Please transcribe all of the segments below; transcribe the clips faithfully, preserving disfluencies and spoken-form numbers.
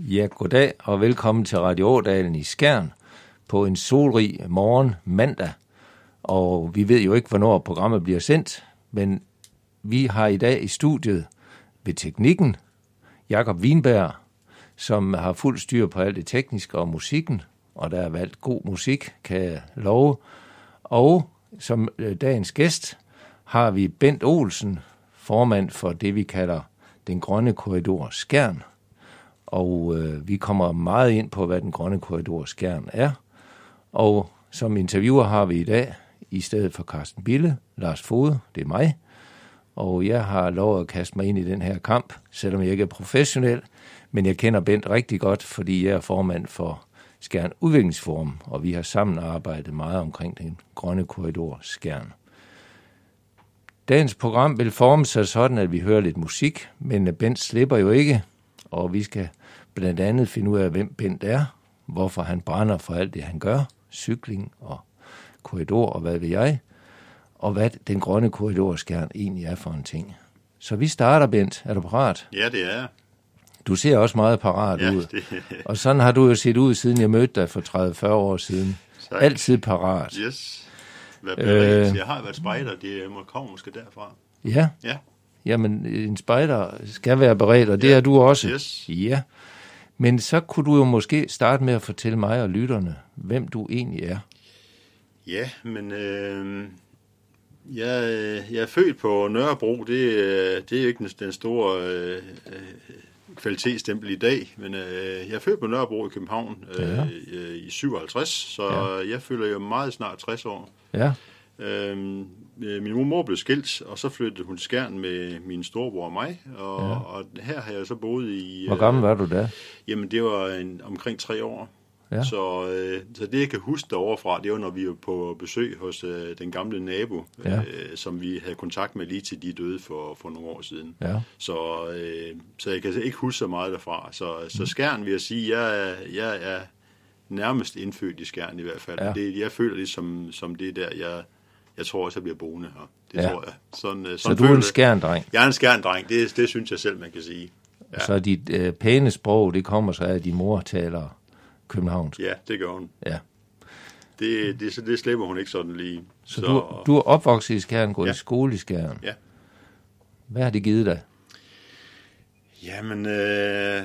Ja, goddag og velkommen til Radio Ådalen i Skjern på en solrig morgen mandag. Og vi ved jo ikke, hvornår programmet bliver sendt, men vi har i dag i studiet ved teknikken Jakob Wienberg, som har fuld styr på alt det tekniske og musikken, og der er valgt god musik, kan jeg love. Og som dagens gæst har vi Bent Olsen, formand for det, vi kalder Den Grønne Korridor Skjern. Og øh, vi kommer meget ind på, hvad Den Grønne Korridor Skjern er. Og som interviewer har vi i dag, i stedet for Carsten Bille, Lars Fode, det er mig. Og jeg har lov at kaste mig ind i den her kamp, selvom jeg ikke er professionel. Men jeg kender Bent rigtig godt, fordi jeg er formand for Skjern Udviklingsforum, og vi har sammen arbejdet meget omkring Den Grønne Korridor Skjern. Dagens program vil forme sig sådan, at vi hører lidt musik, men Bent slipper jo ikke, og vi skal blandt andet finde ud af, hvem Bent er, hvorfor han brænder for alt det, han gør, cykling og korridor og hvad ved jeg, og hvad Den Grønne Korridor Skjern egentlig er for en ting. Så vi starter, Bent. Er du parat? Ja, det er. Du ser også meget parat ja, ud. Det... Og sådan har du jo set ud, siden jeg mødte dig for tredive til fyrre år siden. Tak. Altid parat. Yes. Hvad øh... Jeg har været spejder, det kommer måske derfra. Ja? Ja. Jamen, en spejder skal være beredt, og det ja. er du også. Yes. Ja. Men så kunne du jo måske starte med at fortælle mig og lytterne, hvem du egentlig er. Ja, men øh, jeg, jeg er født på Nørrebro. Det, det er jo ikke den store øh, kvalitetsstempel i dag, men øh, jeg er født på Nørrebro i København øh, ja. øh, i syvoghalvtreds, så ja. jeg føler jo meget snart tres år. Ja. Øhm, min mor blev skilt, og så flyttede hun til Skjern med min storebror og mig, og, ja. og her har jeg så boet i... Hvor gammel var du da? Jamen, det var en, omkring tre år. Ja. Så, øh, så det, jeg kan huske deroverfra, det var, når vi var på besøg hos øh, den gamle nabo, ja. øh, som vi havde kontakt med lige til de døde for, for nogle år siden. Ja. Så, øh, så jeg kan ikke huske så meget derfra. Så, mm. så Skjern vil jeg sige, jeg, jeg er nærmest indfødt i Skjern i hvert fald. Ja. Det, jeg føler det som, som det der, jeg... Jeg tror også, jeg bliver boende her. Det ja. tror jeg. Sådan, sådan så du er en skjerndreng? Jeg er en skjerndreng. Det, det synes jeg selv, man kan sige. Ja. Så dit øh, pæne sprog, det kommer så af, at din mor taler københavnsk? Ja, det gør hun. Ja. Det, det, det slipper hun ikke sådan lige. Så, så du, du er opvokset i Skjern, gået ja. i skole i Skjern? Ja. Hvad har det givet dig? Jamen... Øh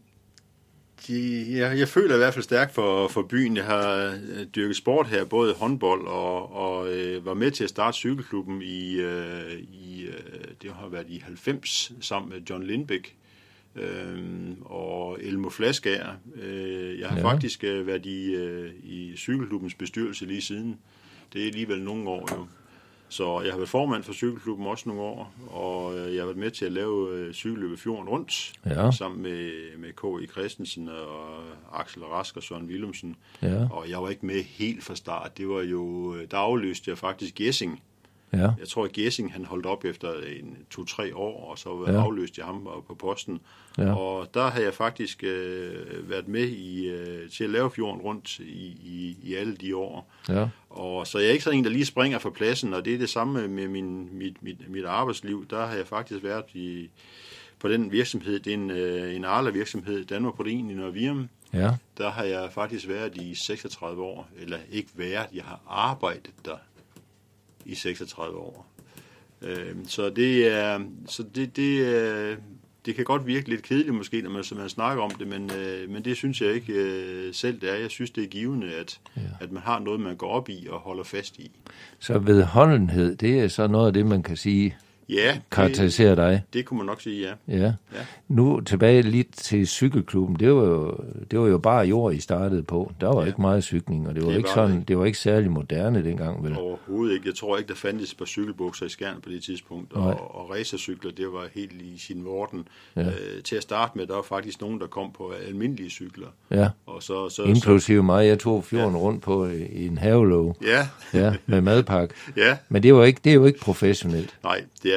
Jeg, jeg føler i hvert fald stærkt for, for byen. Jeg har dyrket sport her, både håndbold og, og øh, var med til at starte cykelklubben i, øh, i øh, det har været i halvfems sammen med John Lindbæk øh, og Elmo Flaskager. Øh, jeg har ja. faktisk øh, været i, øh, i cykelklubbens bestyrelse lige siden. Det er alligevel nogle år jo. Så jeg har været formand for cykelklubben også nogle år, og jeg har været med til at lave cykelløbet Fjorden Rundt, ja. sammen med, med K E Christensen og Axel Rask og Søren Willumsen. Ja. Og jeg var ikke med helt fra start. Det var jo, der afløste jeg faktisk Gessing. Ja. Jeg tror, at Gessing han holdt op efter en to-tre år, og så ja. afløste jeg ham på posten. Ja. Og der har jeg faktisk øh, været med i, øh, til at lave Fjorden Rundt i, i, i alle de år. Ja. Og så jeg er ikke sådan en, der lige springer fra pladsen, og det er det samme med min, mit, mit, mit arbejdsliv. Der har jeg faktisk været i, på den virksomhed, det er en, øh, en Arla-virksomhed, Danmark Protein i Nørre Virum. Ja. Der har jeg faktisk været i seksogtredive år, eller ikke været, jeg har arbejdet der i seksogtredive år. Øh, så det er, så det, det er, det kan godt virke lidt kedeligt måske, når man, så man snakker om det, men, øh, men det synes jeg ikke øh, selv, det er. Jeg synes, det er givende, at, ja. at man har noget, man går op i og holder fast i. Så vedholdenhed, det er så noget af det, man kan sige, ja, karakteriserer dig? Det kunne man nok sige, ja. ja. ja. Nu tilbage lidt til cykelklubben. Det var jo, det var jo bare jord, I startede på. Der var ja. ikke meget cykling, og det var, det ikke, sådan, det var ikke særlig moderne dengang, vel? Overhovedet ikke. Jeg tror ikke, der fandtes på cykelbukser i Skjern på det tidspunkt, og, og racercykler, det var helt i sin vorden. Ja. Øh, til at starte med, der var faktisk nogen, der kom på almindelige cykler. Ja. Og så, så, inklusive mig. Jeg tog fjorden ja. rundt på en havelåge. Ja. ja. Med madpakke. Ja. Men det, var ikke, det er jo ikke professionelt. Nej, det er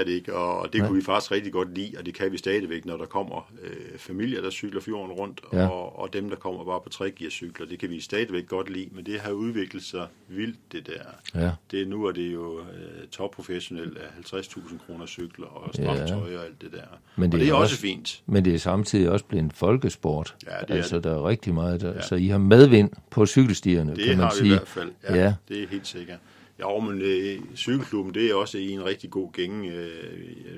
er det ikke, og det Nej. kunne vi faktisk rigtig godt lide, og det kan vi stadigvæk, når der kommer øh, familier, der cykler fjorden rundt, ja. og, og dem, der kommer bare på tregearcykler, det kan vi stadigvæk godt lide, men det har udviklet sig vildt, det der. Ja. Det, nu er det jo øh, topprofessionelt af halvtreds tusind kroner cykler og straftøj ja. og alt det der. Men det, og det er, er også, også fint. Men det er samtidig også blevet en folkesport. Ja, det altså, er det. Der er rigtig meget, der, ja. så I har medvind på cykelstierne, det kan man har sige. Vi i hvert fald, ja, ja. Det er helt sikkert. Ja, men øh, cykelklubben, det er også i en rigtig god gænge. Øh,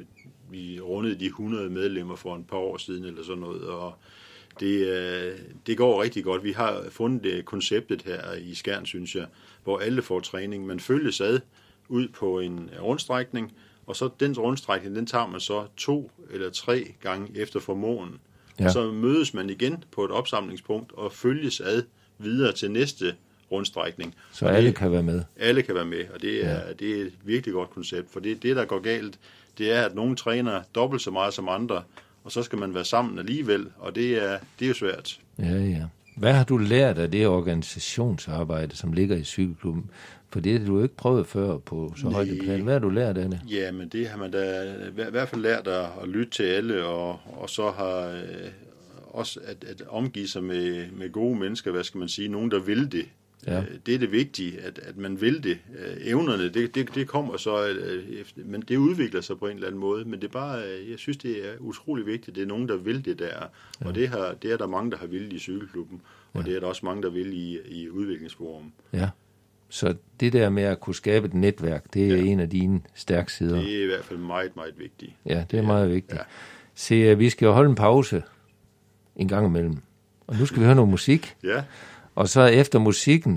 vi rundede de hundrede medlemmer for en par år siden, eller sådan noget, og det, øh, det går rigtig godt. Vi har fundet det konceptet her i Skjern, synes jeg, hvor alle får træning. Man følges ad ud på en rundstrækning, og så den rundstrækning, den tager man så to eller tre gange efter formåen. Ja. Og så mødes man igen på et opsamlingspunkt og følges ad videre til næste rundstrækning. Så alle det, kan være med? Alle kan være med, og det er, ja. det er et virkelig godt koncept, for det, det, der går galt, det er, at nogle træner dobbelt så meget som andre, og så skal man være sammen alligevel, og det er, det er jo svært. Ja, ja. Hvad har du lært af det organisationsarbejde, som ligger i cykelklubben? For det har du ikke prøvet før på så højt et plan. Hvad har du lært af det? Ja, men det har man da i hvert fald lært at, at lytte til alle, og, og så har øh, også at, at omgive sig med, med gode mennesker, hvad skal man sige, nogen der vil det. Ja. Det er det vigtige, at, at man vil det. Evnerne, det, det, det kommer så, efter, men det udvikler sig på en eller anden måde, men det er bare, jeg synes, det er utrolig vigtigt, det er nogen, der vil det der, ja. Og det, har, det er der mange, der har vildt i cykelklubben, og ja. Det er der også mange, der vil i, i udviklingsforum. Ja, så det der med at kunne skabe et netværk, det er ja. En af dine stærke sider. Det er i hvert fald meget, meget vigtigt. Ja, det er ja. Meget vigtigt. Ja. Se, vi skal jo holde en pause en gang imellem, og nu skal vi høre noget musik. Ja. Og så efter musikken,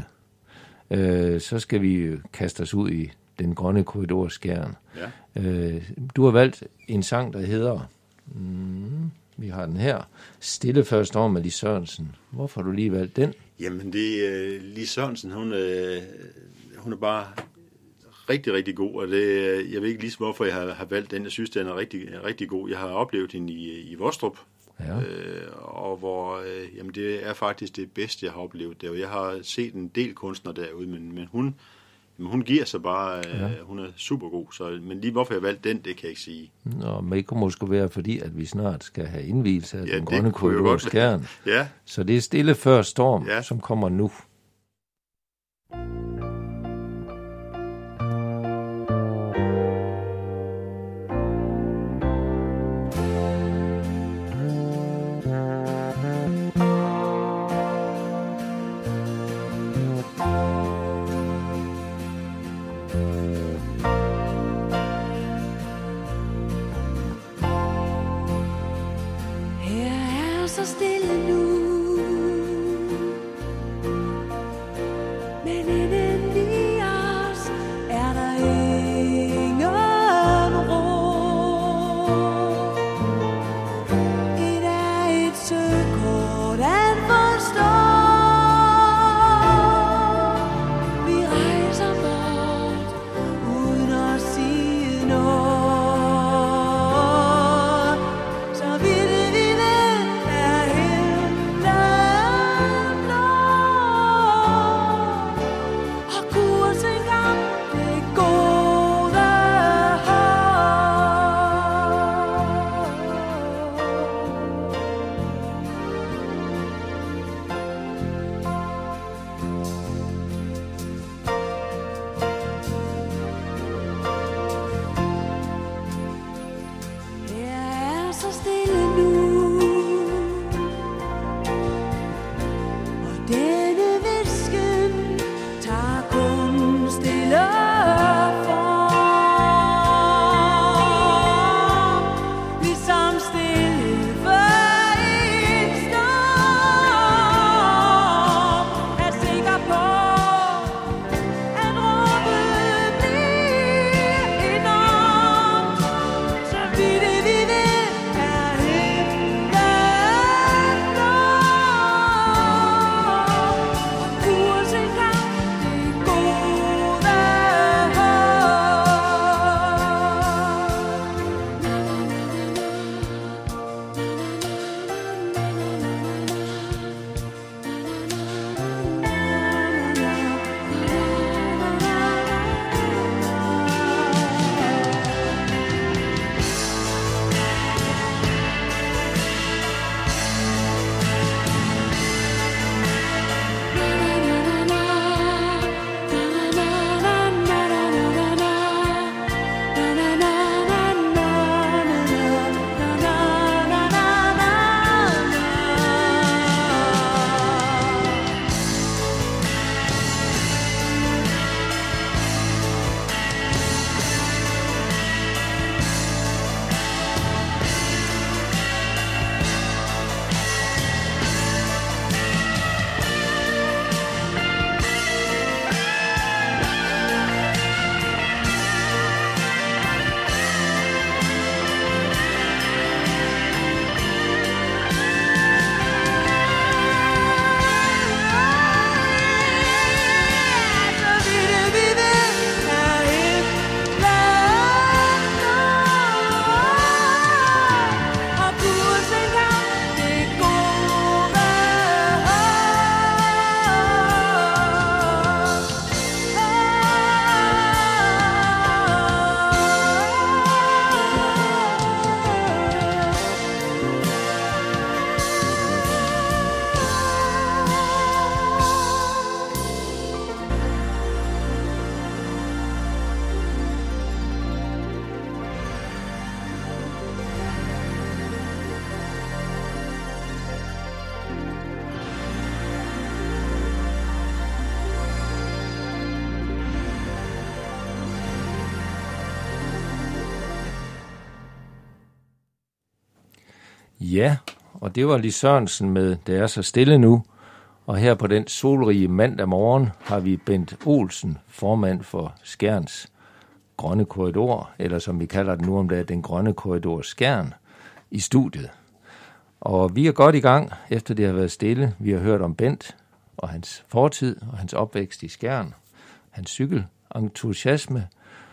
øh, så skal vi kaste os ud i den grønne korridor Skjern. Ja. Øh, du har valgt en sang, der hedder, mm, vi har den her, Stille før storm med Lis Sørensen. Hvorfor har du lige valgt den? Jamen, det er uh, Lis Sørensen, hun, uh, hun er bare rigtig, rigtig god, og det, jeg ved ikke lige, hvorfor jeg har, har valgt den. Jeg synes, den er rigtig, rigtig god. Jeg har oplevet hende i, i Vostrup. Ja. Øh, og hvor øh, jamen det er faktisk det bedste, jeg har oplevet der. Jeg har set en del kunstnere derude, men, men hun, jamen hun giver sig bare, øh, ja. Hun er super god. Så, men lige hvorfor jeg valgte den, det kan jeg ikke sige. Nå, men det kunne måske være, fordi at vi snart skal have indvielse af ja, den grønne korridor Skjern. Ja. Så det er Stille før storm, ja. Som kommer nu. Ja, og det var Lis Sørensen med Det er så stille nu. Og her på den solrige mandag morgen har vi Bent Olsen, formand for Skjerns Grønne Korridor, eller som vi kalder den nu om dagen, den Grønne Korridor Skjern, i studiet. Og vi er godt i gang, efter det har været stille. Vi har hørt om Bent og hans fortid og hans opvækst i Skjern, hans cykelentusiasme.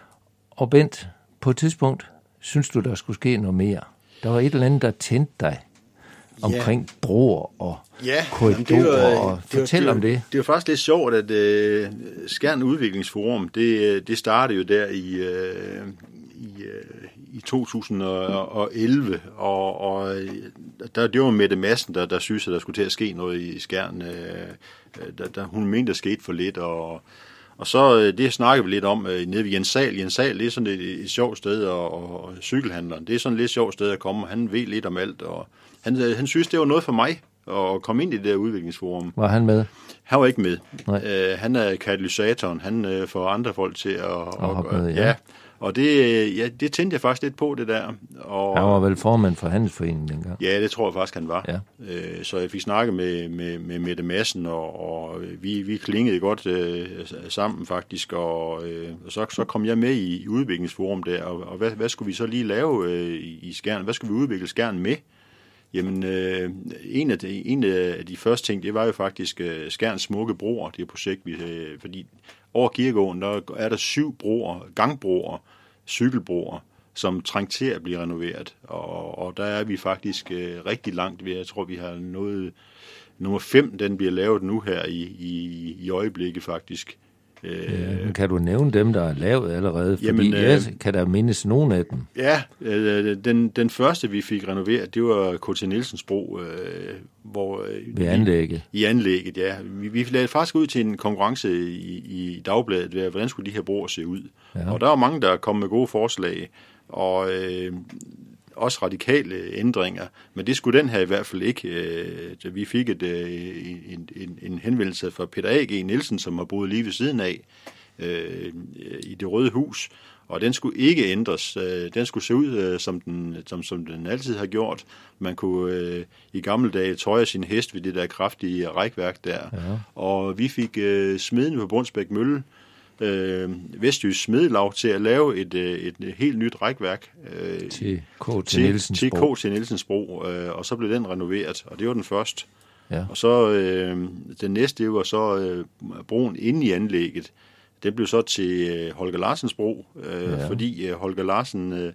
Og Bent, på et tidspunkt synes du, der skulle ske noget mere. Der var et eller andet, der tændte dig omkring ja. broer og ja, korridorer, og fortæl det var, om det. Det er jo faktisk lidt sjovt, at uh, Skjern Udviklingsforum, det, det startede jo der i, uh, i, uh, i to tusind og elleve, og, og der, det var Mette Madsen, der, der synes, at der skulle til at ske noget i Skjern. Uh, der, der, hun mente, der skete for lidt, og Og så det snakker vi lidt om øh, nede ved Jens Sahl. Jens Sahl, det er sådan et, et sjovt sted, og, og, og cykelhandleren, det er sådan et lidt sjovt sted at komme. Han ved lidt om alt, og han, han synes, det var noget for mig at komme ind i det der udviklingsforum. Var han med? Han var ikke med. Øh, han er katalysatoren. Han øh, får andre folk til at... Og, og, med, ja. ja. Og det, ja, det tændte jeg faktisk lidt på, det der. Og, han var vel formand for Handelsforeningen dengang? Ja, det tror jeg faktisk, han var. Ja. Øh, så jeg fik snakket med, med, med Mette Madsen, og, og vi, vi klingede godt øh, sammen faktisk, og, øh, og så, så kom jeg med i, i udviklingsforum der, og, og hvad, hvad skulle vi så lige lave øh, i, i Skjern? Hvad skulle vi udvikle Skjern med? Jamen, øh, en, af de, en af de første ting, det var jo faktisk øh, Skjerns smukke broer, det projekt, vi, øh, fordi over Kirkegården, der er der syv broer, gangbroer, cykelbroer, som trængte til at blive renoveret, og, og der er vi faktisk øh, rigtig langt ved. Jeg tror, vi har nået nummer fem, den bliver lavet nu her i, i, i øjeblikket faktisk. Ja, kan du nævne dem, der er lavet allerede? Fordi Jamen, jeg kan der mindes nogen af dem. Ja, øh, den, den første, vi fik renoveret, det var K T Nielsens bro. Øh, hvor, øh, Ved anlægget? I, I anlægget, ja. Vi, vi lagde faktisk ud til en konkurrence i, i dagbladet, ved, hvordan skulle de her broer se ud. Ja. Og der var mange, der kom med gode forslag, og øh, også radikale ændringer, men det skulle den her i hvert fald ikke. Øh, vi fik et, øh, en, en, en henvendelse fra Peter A G Nielsen, som har boet lige ved siden af øh, i Det Røde Hus, og den skulle ikke ændres. Den skulle se ud, øh, som, den, som, som den altid har gjort. Man kunne øh, i gamle dage tøje sin hest ved det der kraftige rækværk der, ja. Og vi fik øh, smeden på Brunsbæk Mølle, Øh, Vestjysk Smedelag, til at lave et, et, et helt nyt rækværk øh, til K T Nielsens til, bro, til K T Nielsens bro, øh, og så blev den renoveret, og det var den første. Ja. Og så øh, den næste, det var så øh, broen inde i anlægget. Det blev så til øh, Holger Larsens bro, øh, ja. fordi øh, Holger Larsen øh,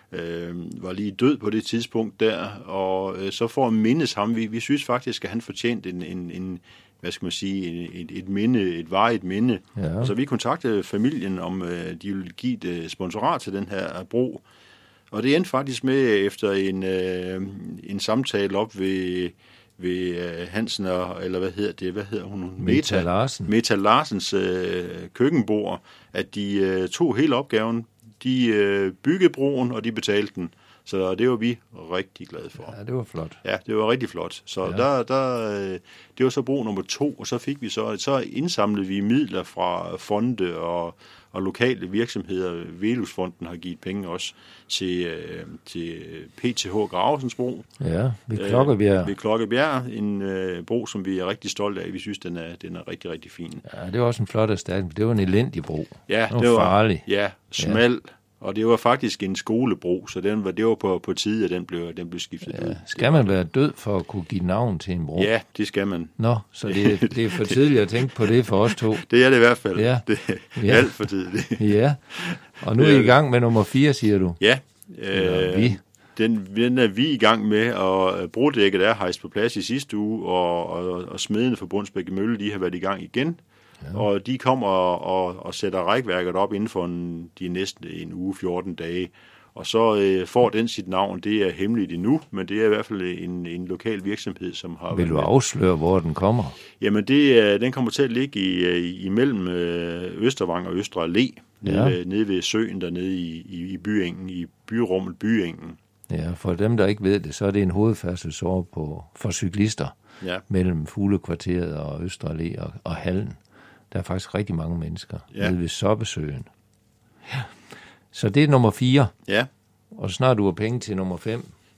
øh, var lige død på det tidspunkt der, og øh, så for at mindes ham, vi, vi synes faktisk, at han fortjente en, en, en hvad skal man sige, et, et minde, et varigt minde. Ja. Så vi kontaktede familien, om øh, de ville give et sponsorat til den her bro. Og det endte faktisk med, efter en, øh, en samtale op ved, ved øh, Hansen, og, eller hvad hedder det, hvad hedder hun? Meta, Meta Larsen. Meta Larsens øh, køkkenbord, at de øh, tog hele opgaven. De øh, byggede broen, og de betalte den. Så det var vi rigtig glade for. Ja, det var flot. Ja, det var rigtig flot. Så ja. der, der, det var så bro nummer to, og så fik vi så, så indsamlede vi midler fra fonde og, og lokale virksomheder. Velusfonden har givet penge også til, til P T H Gravesens bro. Ja, ved Klokkebjerg. Øh, ved Klokkebjerg, en øh, bro, som vi er rigtig stolte af. Vi synes, den er, den er rigtig, rigtig fin. Ja, det var også en flot erstatning. Det var en elendig bro. Ja, det var, det var farlig. Ja, smal. Ja. Og det var faktisk en skolebro, så den var, det var på, på tide, at den blev, den blev skiftet ja. ud. Skal man være død for at kunne give navn til en bro? Ja, det skal man. Nå, så det, det er for tidligt at tænke på det for os to. Det er det i hvert fald. Ja. Det er ja. alt for tidligt. Ja, og nu er I i gang med nummer fire, siger du? Ja. Øh, vi. Den, den er vi i gang med, og brodækket er hejst på plads i sidste uge, og, og, og smedene for Brunsbæk Mølle, de har været i gang igen. Ja. Og de kommer og, og, og sætter rækværket op inden for en, de næste en uge, fjorten dage. Og så øh, får den sit navn. Det er hemmeligt endnu, men det er i hvert fald en, en lokal virksomhed, som har... Vil du afsløre, hvor den kommer? Jamen, det, den kommer til at ligge i, imellem Østervang og Østre Allé, ja. nede, ved, nede ved søen dernede i, i, i byengen, i byrummet Byengen. Ja, for dem, der ikke ved det, så er det en hovedfærdselsåre på for cyklister, ja. mellem Fuglekvarteret og Østre Allé og, og Hallen. Der er faktisk rigtig mange mennesker ja. nede ved Soppesøen. Ja. Så det er nummer fire. Ja. Og snart du har penge til nummer fem.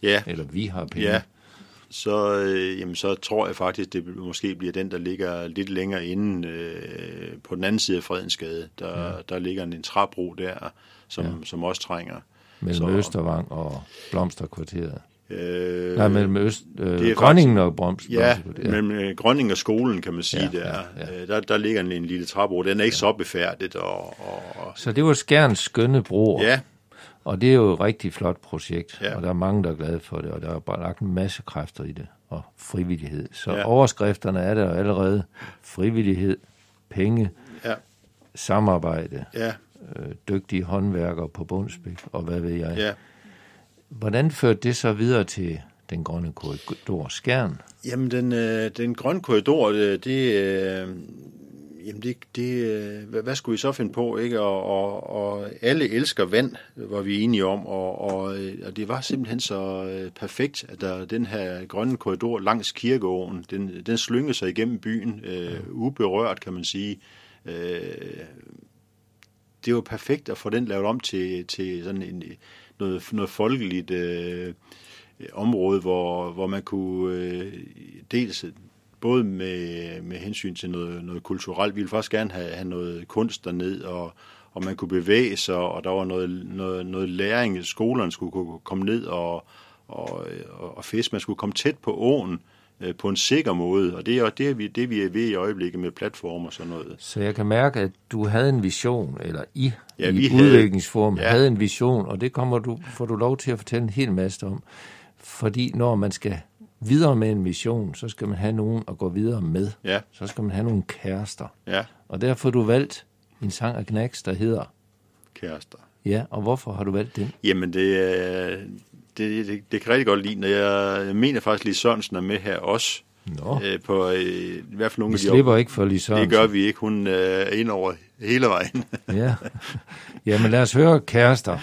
Ja. Eller vi har penge. Ja. Så, øh, jamen, så tror jeg faktisk, det måske bliver den, der ligger lidt længere inde øh, på den anden side af Fredensgade. Der, ja. der ligger en, en træbro der, som, ja. som også trænger. Mellem så, Østervang og Blomsterkvarteret. Øh, Nej, mellem Øst, øh, Grønningen og Blomst, ja, mellem øh, Grønningen og skolen, kan man sige, ja, der. Ja, ja. Der, der ligger en, en lille træbro. Den er ikke ja. så befærdet. Og, og, så det var Skjerns skønne broer. Ja. Og det er jo et rigtig flot projekt, ja. og der er mange, der er glade for det, og der er bare lagt en masse kræfter i det, og frivillighed. Så ja. overskrifterne er der allerede. Frivillighed, penge, ja. samarbejde, ja. øh, dygtige håndværkere på Bundsbæk, og hvad ved jeg. Ja. Hvordan førte det så videre til den grønne korridor Skjern? Jamen, den, øh, den grønne korridor, det... det øh, Jamen, det, det, hvad skulle vi så finde på, ikke? Og, og, og alle elsker vand, var vi enige om, og, og, og det var simpelthen så perfekt, at der den her grønne korridor langs Kirkeåen, den, den slyngede sig igennem byen, øh, uberørt, kan man sige. Øh, det var perfekt at få den lavet om til, til sådan en, noget, noget folkeligt øh, område, hvor, hvor man kunne øh, dels... både med, med hensyn til noget, noget kulturelt. Vi ville faktisk gerne have, have noget kunst derned, og, og man kunne bevæge sig, og der var noget, noget, noget læring. Skolerne skulle kunne komme ned og, og, og fiske. Man skulle komme tæt på åen øh, på en sikker måde, og det er det, vi, det, vi er ved i øjeblikket med platformer og sådan noget. Så jeg kan mærke, at du havde en vision, eller I, ja, i udviklingsforum ja. havde en vision, og det kommer du, får du lov til at fortælle en hel masse om. Fordi når man skal videre med en mission, så skal man have nogen at gå videre med. Ja. Så skal man have nogle kærester. Ja. Og derfor har du valgt en sang af Knacks, der hedder... Kærester. Ja, og hvorfor har du valgt den? Jamen, det, det, det, det kan rigtig godt lide, når jeg, jeg mener faktisk, Lis Sørensen er med her også. Nå. Æ, på øh, i hvert fald nogle vi af de slipper op... ikke for Lis Sørensen. Det gør vi ikke. Hun øh, er ind over hele vejen. ja. Jamen, lad os høre Kærester.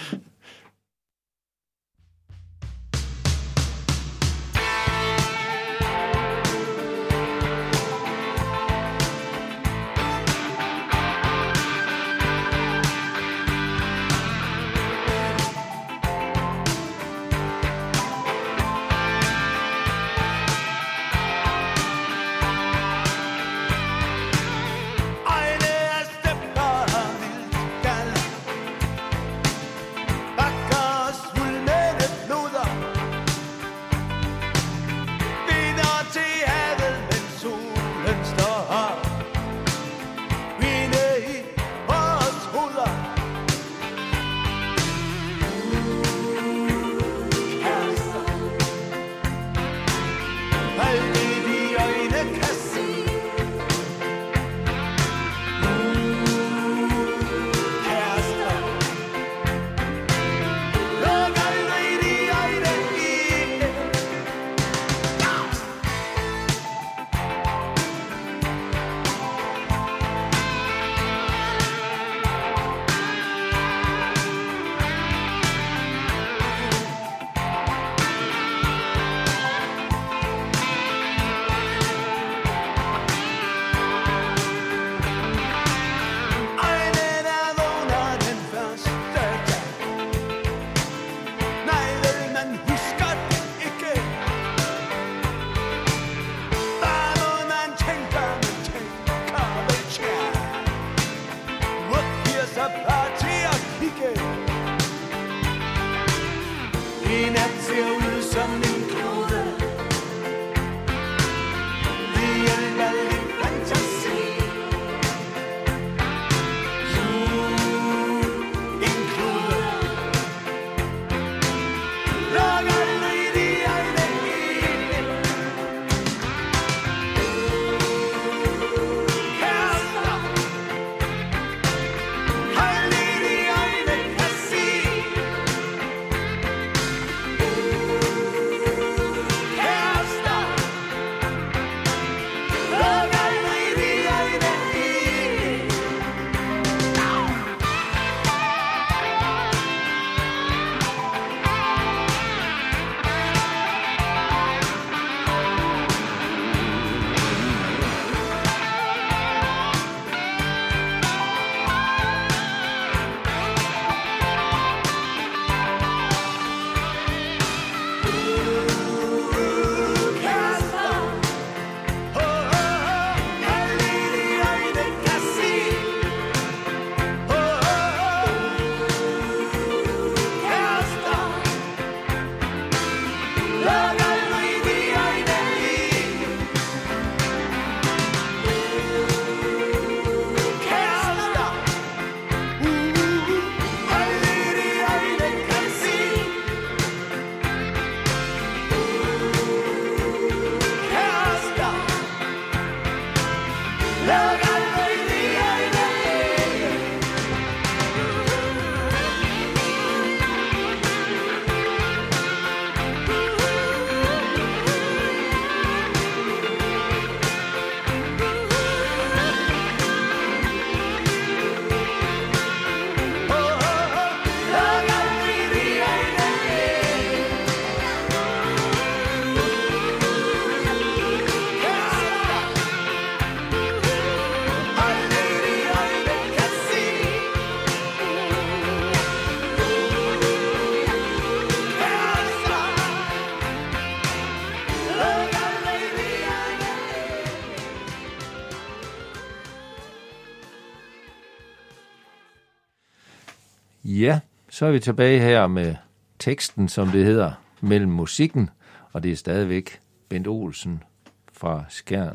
Ja, så er vi tilbage her med teksten, som det hedder, mellem musikken, og det er stadigvæk Bent Olsen fra Skjern.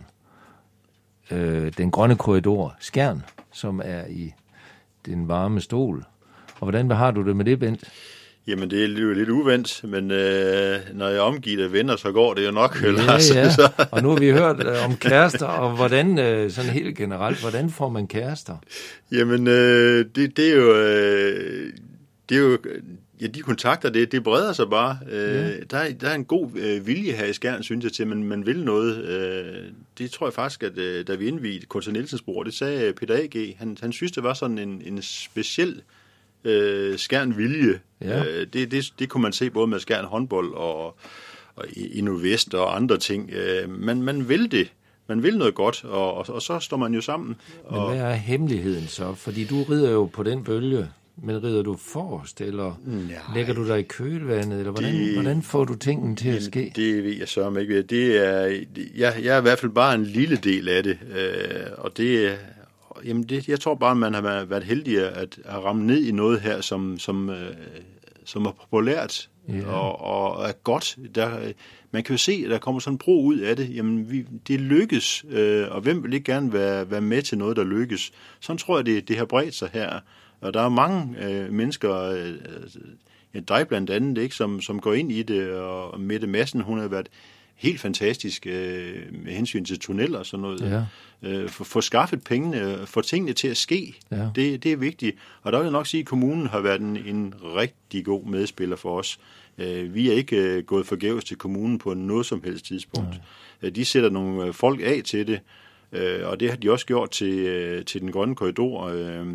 Øh, den grønne korridor Skjern, som er i den varme stol. Og hvordan har du det med det, Bent? Jamen, det er jo lidt uvendt, men øh, når jeg omgiver venner, så går det jo nok. Ja, eller, ja. Så. Og nu har vi hørt øh, om kærester, og hvordan, øh, sådan helt generelt, hvordan får man kærester? Jamen, øh, det, det er jo... Øh, det er jo ja, de kontakter, det, det breder sig bare. Øh, ja. der, der er en god øh, vilje her i Skjern, synes jeg, til, at man, man vil noget. Øh, det tror jeg faktisk, at øh, da vi indvidede K T Nielsens bror, det sagde Peter A G. Han, han synes, det var sådan en, en speciel øh, Skjern vilje. Ja. Øh, det, det, det kunne man se både med Skjern håndbold og, og Innovest og andre ting. Øh, man, man vil det. Man vil noget godt, og, og, og så står man jo sammen. Men og, hvad er hemmeligheden så? Fordi du rider jo på den bølge. Men rider du forrest, eller Nej, lægger du dig i kølvandet, eller hvordan, det, hvordan får du tingene til at ske? Det ved jeg så ikke. Det er, jeg, jeg er i hvert fald bare en lille del af det, øh, og det, jamen det, jeg tror bare, man har været heldig at, at ramme ned i noget her, som, som, øh, som er populært ja. og, og er godt. Der, man kan jo se, at der kommer sådan en bro ud af det. Jamen, vi, det lykkes, øh, og hvem vil ikke gerne være, være med til noget, der lykkes? Sådan tror jeg, det, det har bredt sig her. Og der er mange øh, mennesker, øh, ja, dig blandt andet, ikke, som, som går ind i det, og Mette Madsen, hun har været helt fantastisk øh, med hensyn til tunneller og sådan noget. Ja. Øh, for, for skaffet pengene, få tingene til at ske, ja. det, det er vigtigt. Og der vil jeg nok sige, at kommunen har været en, en rigtig god medspiller for os. Øh, vi er ikke øh, gået forgæves til kommunen på noget som helst tidspunkt. Nej. De sætter nogle folk af til det, øh, og det har de også gjort til, øh, til den grønne korridor. Øh,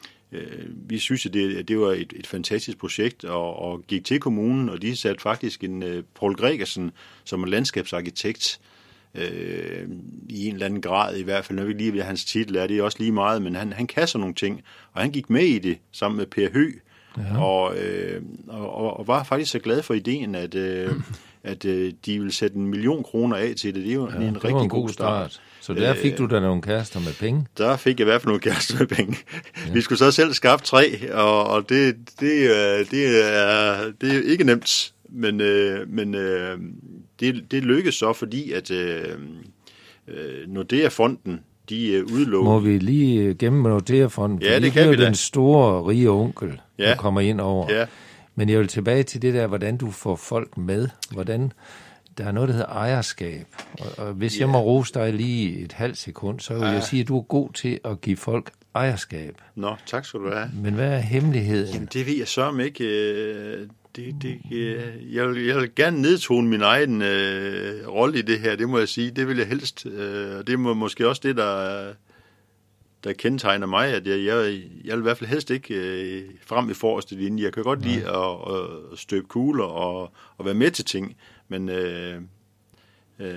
Vi synes, at det, det var et, et fantastisk projekt, og, og gik til kommunen, og de satte faktisk en uh, Paul Gregersen som en landskabsarkitekt øh, i en eller anden grad, i hvert fald. Jeg ved ikke lige, hvad hans titel er, det er også lige meget, men han, han kan sådan nogle ting, og han gik med i det sammen med Per Høgh, ja. og, øh, og, og var faktisk så glad for ideen, at, øh, at øh, de ville sætte en million kroner af til det. Det er jo ja, en det rigtig en god start. start. Så der fik du da nogle kærester med penge? Der fik jeg i hvert fald nogle kærester med penge. Ja. Vi skulle så selv skaffe tre, og, og det, det, det, er, det er ikke nemt, men, øh, men øh, det, det lykkedes så, fordi at øh, Nordea-fonden, de udelukker... Må vi lige gemme Nordea-fonden? Ja, det kan vi da. Den store, rige onkel, ja. der kommer ind over. Ja. Men jeg vil tilbage til det der, hvordan du får folk med. Hvordan... Der er noget, der hedder ejerskab, og, og hvis yeah. jeg må rose dig lige et halvt sekund, så vil ja. jeg sige, at du er god til at give folk ejerskab. Nå, tak skal du have. Men hvad er hemmeligheden? Jamen, det ved jeg sørme ikke. Det, det, jeg, vil, jeg vil gerne nedtone min egen øh, rolle i det her, det må jeg sige. Det vil jeg helst. Øh, det er måske også det, der, der kendetegner mig, at jeg, jeg, jeg vil i hvert fald helst ikke øh, frem i forreste linje. Jeg kan godt Nej. lide at, at støbe kugler og, og være med til ting. Men øh, øh,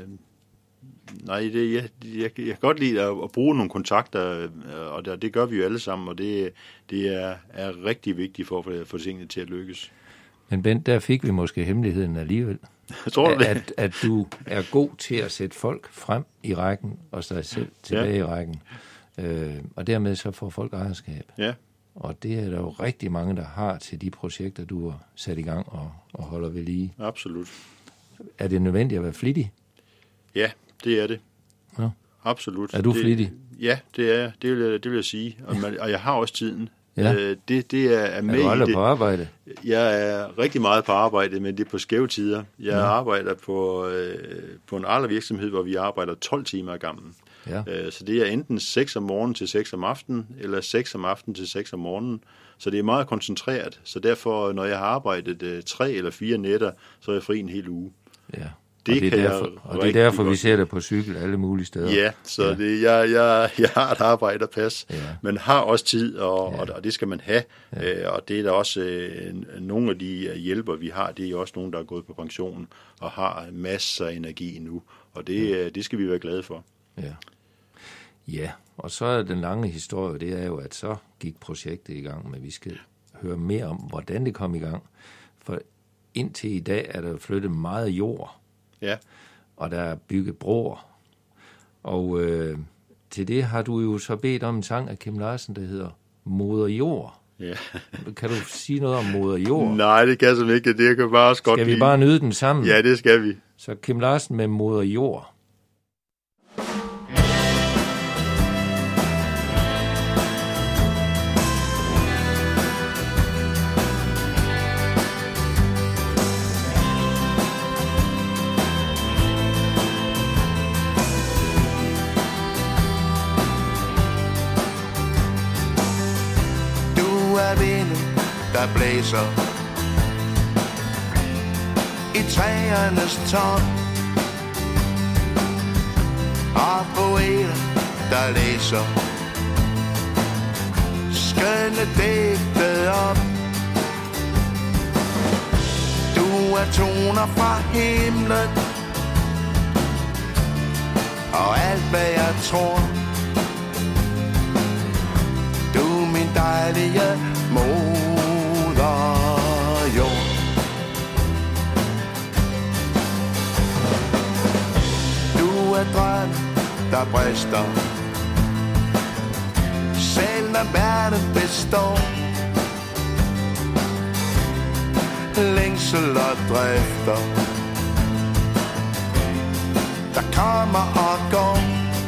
nej, det, jeg, jeg, jeg kan godt lide at, at bruge nogle kontakter, og det, det gør vi jo alle sammen, og det, det er, er rigtig vigtigt for at få tingene til at lykkes. Men Bent, der fik vi måske hemmeligheden alligevel. Tror du det? At, at du er god til at sætte folk frem i rækken, og sig selv tilbage ja. i rækken. Øh, og dermed så får folk ejerskab. Ja. Og det er der jo rigtig mange, der har til de projekter, du har sat i gang og, og holder ved lige. Absolut. Er det nødvendigt at være flittig? Ja, det er det. Ja. Absolut. Er du det, flittig? Ja, det er det vil jeg, det vil jeg sige. Og, man, og jeg har også tiden. Ja. Øh, det, det er, er med er du aldrig i det. på arbejde? Jeg er rigtig meget på arbejde, men det er på skæve tider. Jeg ja. arbejder på, øh, på en aldervirksomhed, hvor vi arbejder tolv timer ad gangen. Ja. Øh, så det er enten seks om morgenen til seks om aftenen, eller seks om aftenen til seks om morgenen. Så det er meget koncentreret. Så derfor, når jeg har arbejdet øh, tre eller fire nætter, så er jeg fri en hel uge. Ja. Det, det, er derfor, og det er derfor, vi ser det på cykel alle mulige steder. Ja, så ja. Det, jeg, jeg, jeg har et arbejderpas, ja. men har også tid, og, ja. og, og det skal man have. Ja. Øh, og det er der også øh, nogle af de hjælper, vi har, det er også nogen, der er gået på pension og har masser af energi nu. Og det, ja. det skal vi være glade for. Ja. Ja, og så er den lange historie, det er jo, at så gik projektet i gang, men vi skal høre mere om, hvordan det kom i gang. For indtil i dag er der flyttet meget jord. Ja. Og der er bygget broer. Og øh, til det har du jo så bedt om en sang af Kim Larsen, der hedder Moder Jord. Ja. Kan du sige noget om moder jord? Nej, det kan jeg simpelthen ikke. Det kan bare også godt Skal vi lide. bare nyde den sammen? Ja, det skal vi. Så Kim Larsen med moder jord. Der blæser i træernes top, og poeter, der læser skønne digte op. Du er toner fra himlen, og alt hvad jeg tror. Du er min dejlige mor. Drøm, der brister, selv når verden består. Længsel og drifter, der kommer og går.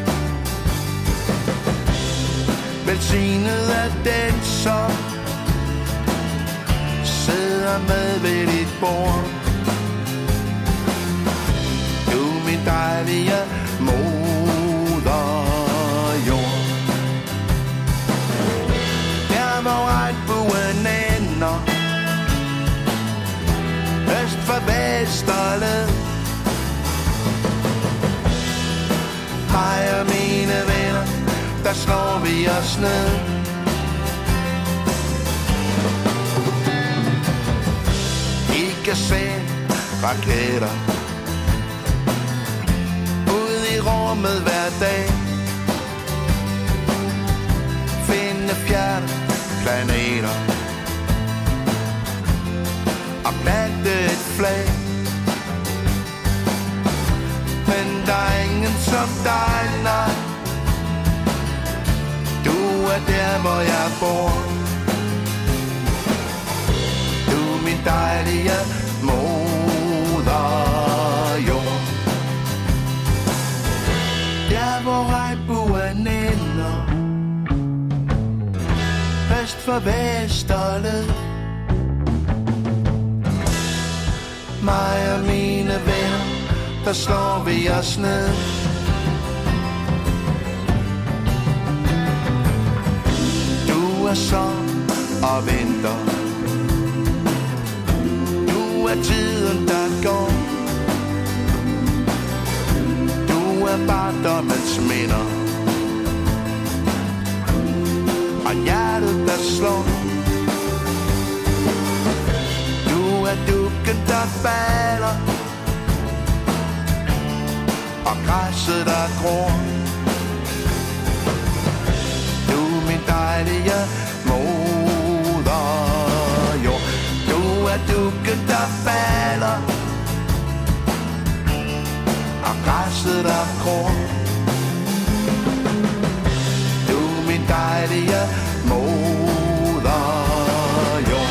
Velsignet er den, som sidder med ved dit bord. Du min dejlige moder jord. Der hvor regnbuen ender, øst for Vesterled. Hej og mine venner, der slår vi os ned. I kan se raketter rummet hver dag, finde fjerne planeter og plante et flag. Men der er ingen som dig, nej. Du er der hvor jeg bor. Du er min dejlige moder jord. Der hvor regnbuen ender, øst for Vesterled. Mig og mine venner, der slår vi os ned. Du er sommer og vinter, du er tiden der går. Barndommens minder og hjertet der slår. Du er dukken der falder og græsset der gror. Du er min dejlige moder jord. Du er dukken der falder og græsset der gror. Du er min dejlige moder jord.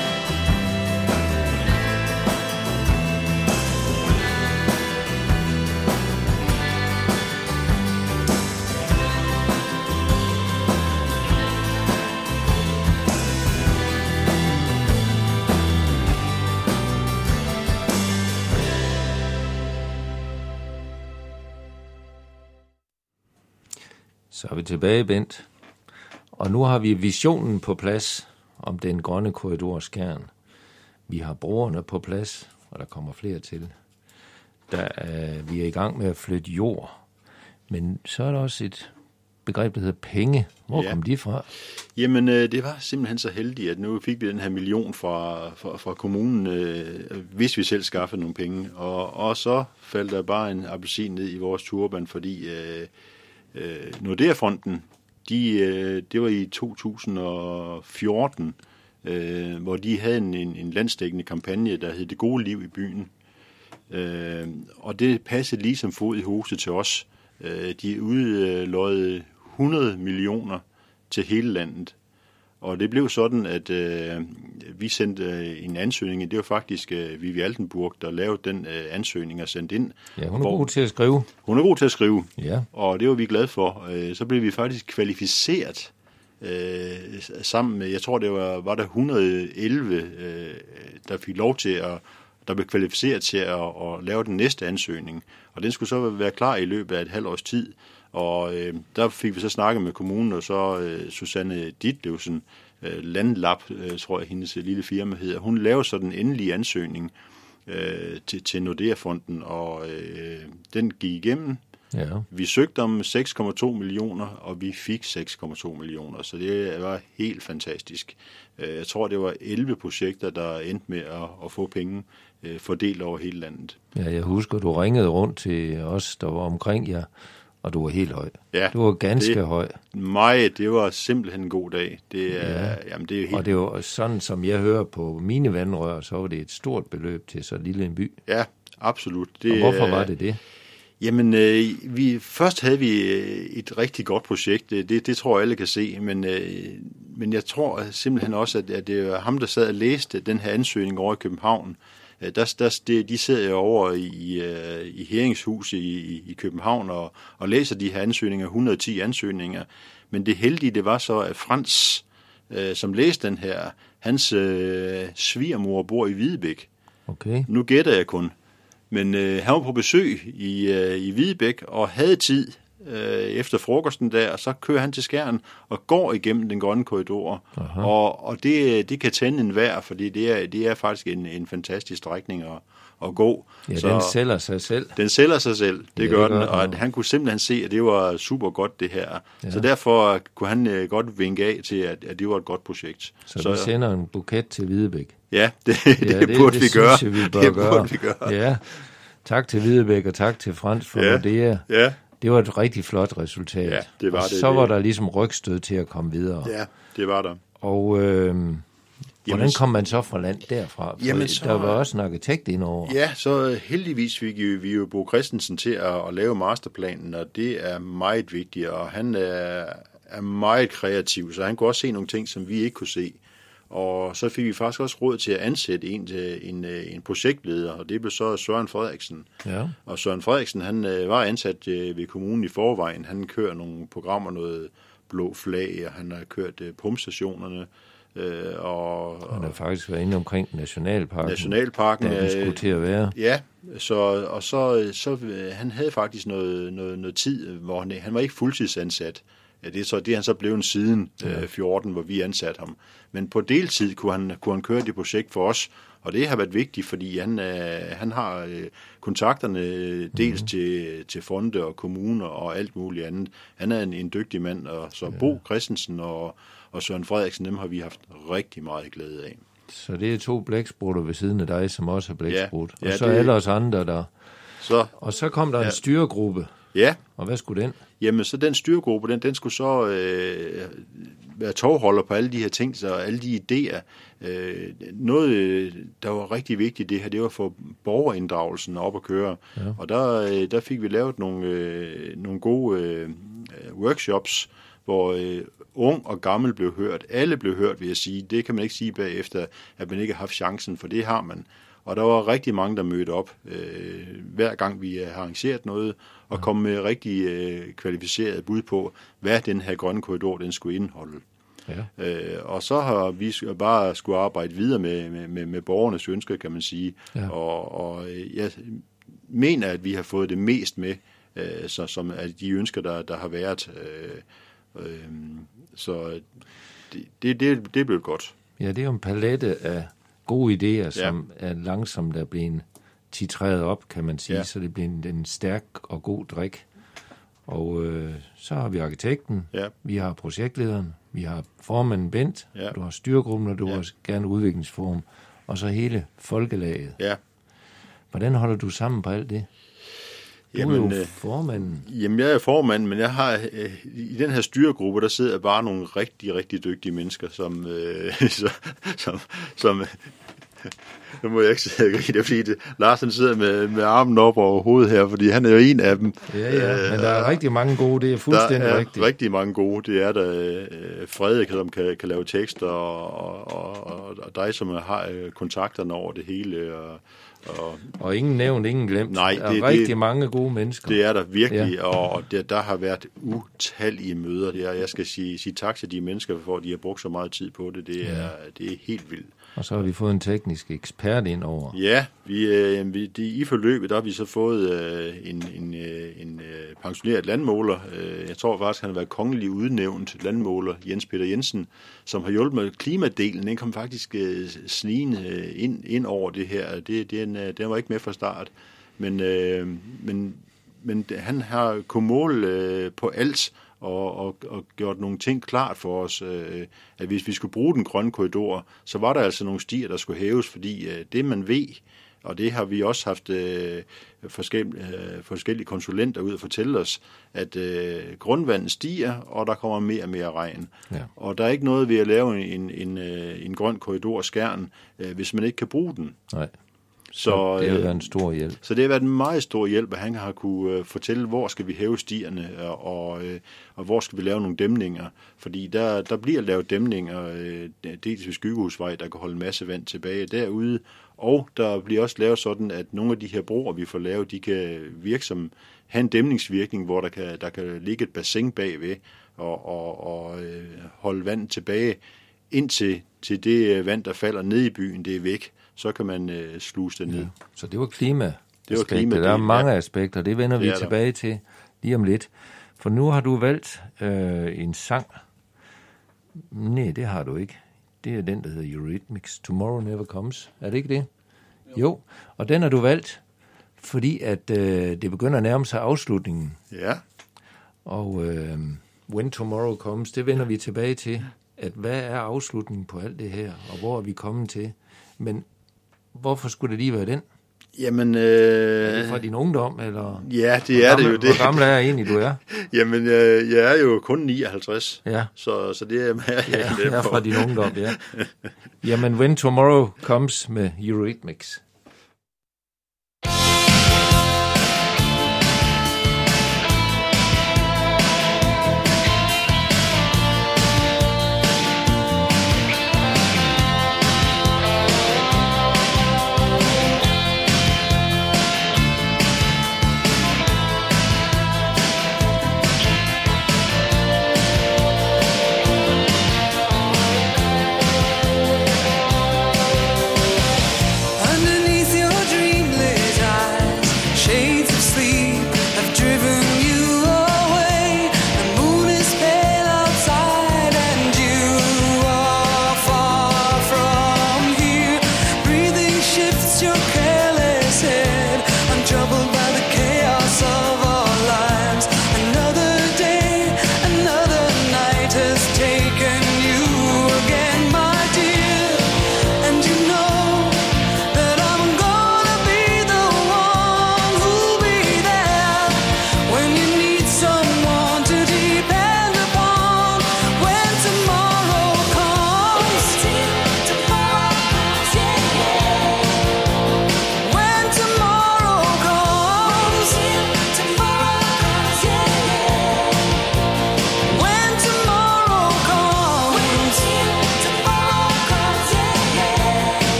Så er vi tilbage, Bent. Og nu har vi visionen på plads om den grønne korridor Skjern. Vi har brugerne på plads, og der kommer flere til. Der er, vi er i gang med at flytte jord. Men så er der også et begreb, der hedder penge. Hvor ja. kom de fra? Jamen, øh, det var simpelthen så heldigt, at nu fik vi den her million fra, fra, fra kommunen, øh, hvis vi selv skaffede nogle penge. Og, og så faldt der bare en appelsin ned i vores turban, fordi øh, øh, Nordea-fonden, de, øh, det var i to tusind og fjorten, øh, hvor de havde en, en, en landsdækkende kampagne, der hed Det Gode Liv i Byen. Øh, og det passede ligesom fod i hose til os. Øh, de udløjede hundrede millioner til hele landet. Og det blev sådan, at øh, vi sendte øh, en ansøgning. Det var faktisk øh, Vivi Altenburg, der lavede den øh, ansøgning og sendte ind. Ja, hun er god til at skrive. Hun er god til at skrive, ja. Og det var vi glade for. Øh, så blev vi faktisk kvalificeret øh, sammen med, jeg tror det var, var der et hundrede og elleve, øh, der fik lov til at, der blev kvalificeret til at, at lave den næste ansøgning. Og den skulle så være klar i løbet af et halvt års tid. Og øh, der fik vi så snakket med kommunen, og så øh, Susanne Ditlevsen, øh, Landlab, øh, tror jeg, hendes lille firma hedder. Hun lavede så den endelige ansøgning øh, til, til Nordea-fonden, og øh, den gik igennem. Ja. Vi søgte om seks komma to millioner, og vi fik seks komma to millioner, så det var helt fantastisk. Jeg tror, det var elleve projekter, der endte med at, at få penge fordelt over hele landet. Ja, jeg husker, du ringede rundt til os, der var omkring jer, og du var helt høj. Ja, du var ganske det, høj. Meget, det var simpelthen en god dag. Det er, ja. Jamen, det er helt... Og det var sådan, som jeg hører på mine vandrør, så var det et stort beløb til så lille en by. Ja, absolut. Det, og hvorfor var det det? Jamen, øh, vi, først havde vi et rigtig godt projekt, det, det tror jeg alle kan se, men, øh, men jeg tror simpelthen også, at, at det var ham, der sad og læste den her ansøgning over i København. Der, der, de sidder jo over i, i Heringshuset i, i København og, og læser de her ansøgninger, et hundrede og ti ansøgninger, men det heldige, det var så, at Frans, øh, som læste den her, hans øh, svigermor bor i Hvidebæk. Okay. Nu gætter jeg kun. Men øh, han var på besøg i, øh, i Hvidebæk og havde tid øh, efter frokosten der, og så kører han til Skjern og går igennem den grønne korridor. Og, og det, det kan tænde en vejr, fordi det er, det er faktisk en, en fantastisk strækning at, at gå. Ja, så, den sælger sig selv. Den sælger sig selv, det, ja, gør det gør den, og at han kunne simpelthen se, at det var super godt det her. Ja. Så derfor kunne han øh, godt vinke af til, at, at det var et godt projekt. Så, så vi sender en buket til Hvidebæk. Ja, det, det, ja, det burde det, vi gøre. Jeg, vi bør det gøre. burde vi gøre. Ja. Tak til Hvidebæk, og tak til Frans for ja. det. Ja. Det var et rigtig flot resultat. Ja, det var og det. så var det. der ligesom rygstød til at komme videre. Ja, det var der. Og øh, hvordan jamen, kom man så fra land derfra? For jamen, så, der var også en arkitekt indover. Ja, så heldigvis fik vi jo Bo Christensen til at, at lave masterplanen, og det er meget vigtigt, og han er, er meget kreativ, så han kunne også se nogle ting, som vi ikke kunne se. Og så fik vi faktisk også råd til at ansætte en, en, en projektleder, og det blev så Søren Frederiksen. Ja. Og Søren Frederiksen, han var ansat ved kommunen i forvejen. Han kører nogle programmer, noget blå flag, og han har kørt pumpstationerne. Og, han har faktisk været inde omkring Nationalparken. Nationalparken. Der den skulle til at være. Ja, så, og så, så han havde faktisk noget, noget, noget tid, hvor han, han var ikke fuldtidsansat. Ja, det er så det han så blevet siden ja. øh, fjorten, hvor vi ansatte ham. Men på deltid kunne han, kunne han køre det projekt for os, og det har været vigtigt, fordi han, øh, han har øh, kontakterne dels mm-hmm. til, til fonde og kommuner og alt muligt andet. Han er en, en dygtig mand, og så ja. Bo Christensen og, og Søren Frederiksen, dem har vi haft rigtig meget glæde af. Så det er to blæksprutter ved siden af dig, som også er blæksprut. Ja, og ja, så det... alle os andre der. Så, og så kom der ja. en styregruppe. Ja. Og hvad skulle den? Jamen, så den styregruppe, den, den skulle så øh, være tovholder på alle de her ting, så alle de idéer. Øh, noget, der var rigtig vigtigt det her, det var at få borgerinddragelsen op at køre. Ja. Og der, der fik vi lavet nogle, øh, nogle gode øh, workshops, hvor øh, ung og gammel blev hørt. Alle blev hørt, vil jeg sige. Det kan man ikke sige bagefter, at man ikke har haft chancen, for det har man. Og der var rigtig mange, der mødte op, øh, hver gang vi har arrangeret noget, og kom med rigtig øh, kvalificeret bud på, hvad den her grønne korridor den skulle indeholde. Ja. Øh, og så har vi bare skulle arbejde videre med, med, med borgernes ønsker, kan man sige. Ja. Og, og jeg mener, at vi har fået det mest med, øh, så, som af de ønsker, der, der har været. Øh, øh, så det, det, det, det blev godt. Ja, det er jo en palette af gode idéer, som ja. er langsomt der blevet titræret op, kan man sige, ja. Så det bliver en, en stærk og god drik. Og øh, så har vi arkitekten, ja. Vi har projektlederen, vi har formanden Bent, ja. Du har styregruppen, og du ja. har gerne udviklingsforum, og så hele folkelaget. Ja. Hvordan holder du sammen på alt det? Du jamen, er jo formanden. Jamen, jeg er formanden, men jeg har øh, i den her styregruppe, der sidder bare nogle rigtig, rigtig dygtige mennesker, som, øh, som, som Nu må jeg ikke sige det, det er fordi det, Larsen sidder med, med armen op over hovedet her, fordi han er jo en af dem. Ja, ja, men der er rigtig mange gode, det er fuldstændig der er rigtigt. rigtig mange gode, det er der øh, Frederik, som kan, kan lave tekster, og, og, og, og dig, som har øh, kontakterne over det hele, og Og, og ingen nævnt, ingen glemt. Nej, der er det, rigtig det, mange gode mennesker. Det er der virkelig, ja. og der, der har været utallige møder. Det er, jeg skal sige, sige tak til de mennesker, for at de har brugt så meget tid på det. Det er, ja. det er helt vildt. Og så har vi fået en teknisk ekspert ind over. Ja, vi, øh, vi, de, i forløbet der har vi så fået øh, en, en, øh, en øh, pensioneret landmåler. Øh, jeg tror faktisk, han har været kongelig udnævnt landmåler, Jens Peter Jensen, som har hjulpet med klimadelen. Den kom faktisk øh, snigende øh, ind, ind over det her. Det, den, øh, den var ikke med fra start. Men, øh, men, men han har kunnet måle øh, på alt, Og, og, og gjort nogle ting klart for os, øh, at hvis vi skulle bruge den grønne korridor, så var der altså nogle stier, der skulle hæves, fordi øh, det man ved, og det har vi også haft øh, forskellige, øh, forskellige konsulenter ud at fortælle os, at øh, grundvandet stiger, og der kommer mere og mere regn. Ja. Og der er ikke noget ved at lave en, en, en, en grøn korridorskærn, øh, hvis man ikke kan bruge den. Nej. Så det har været en stor hjælp. Så det har været en meget stor hjælp, at han har kunne fortælle, hvor skal vi hæve stierne, og, og, og hvor skal vi lave nogle dæmninger. Fordi der, der bliver lavet dæmninger, dels ved Skyggehusvej, der kan holde en masse vand tilbage derude, og der bliver også lavet sådan, at nogle af de her broer, vi får lavet, de kan virke som, have en dæmningsvirkning, hvor der kan, der kan ligge et bassin bagved, og, og, og holde vand tilbage, indtil til det vand, der falder ned i byen, det er væk. Så kan man øh, sluse det ned. Ja. Så det var klima. Det var klima. Der er mange ja. aspekter, det vender vi tilbage der. til lige om lidt. For nu har du valgt øh, en sang. Nej, det har du ikke. Det er den, der hedder Eurythmics, Tomorrow Never Comes. Er det ikke det? Jo. jo. Og den har du valgt, fordi at øh, det begynder at nærme sig afslutningen. Ja. Og øh, When Tomorrow Comes, det vender vi tilbage til. At hvad er afslutningen på alt det her, og hvor er vi kommet til? Men hvorfor skulle det lige være den? Jamen, øh... er det fra din ungdom, eller? Ja, det er gamle, det jo. Det. Hvor gammel er jeg egentlig, du er? Jamen, øh, jeg er jo kun nioghalvtreds, ja. så, så det er jeg ja, jeg er fra din ungdom, ja. Jamen, When Tomorrow Comes med Eurythmics.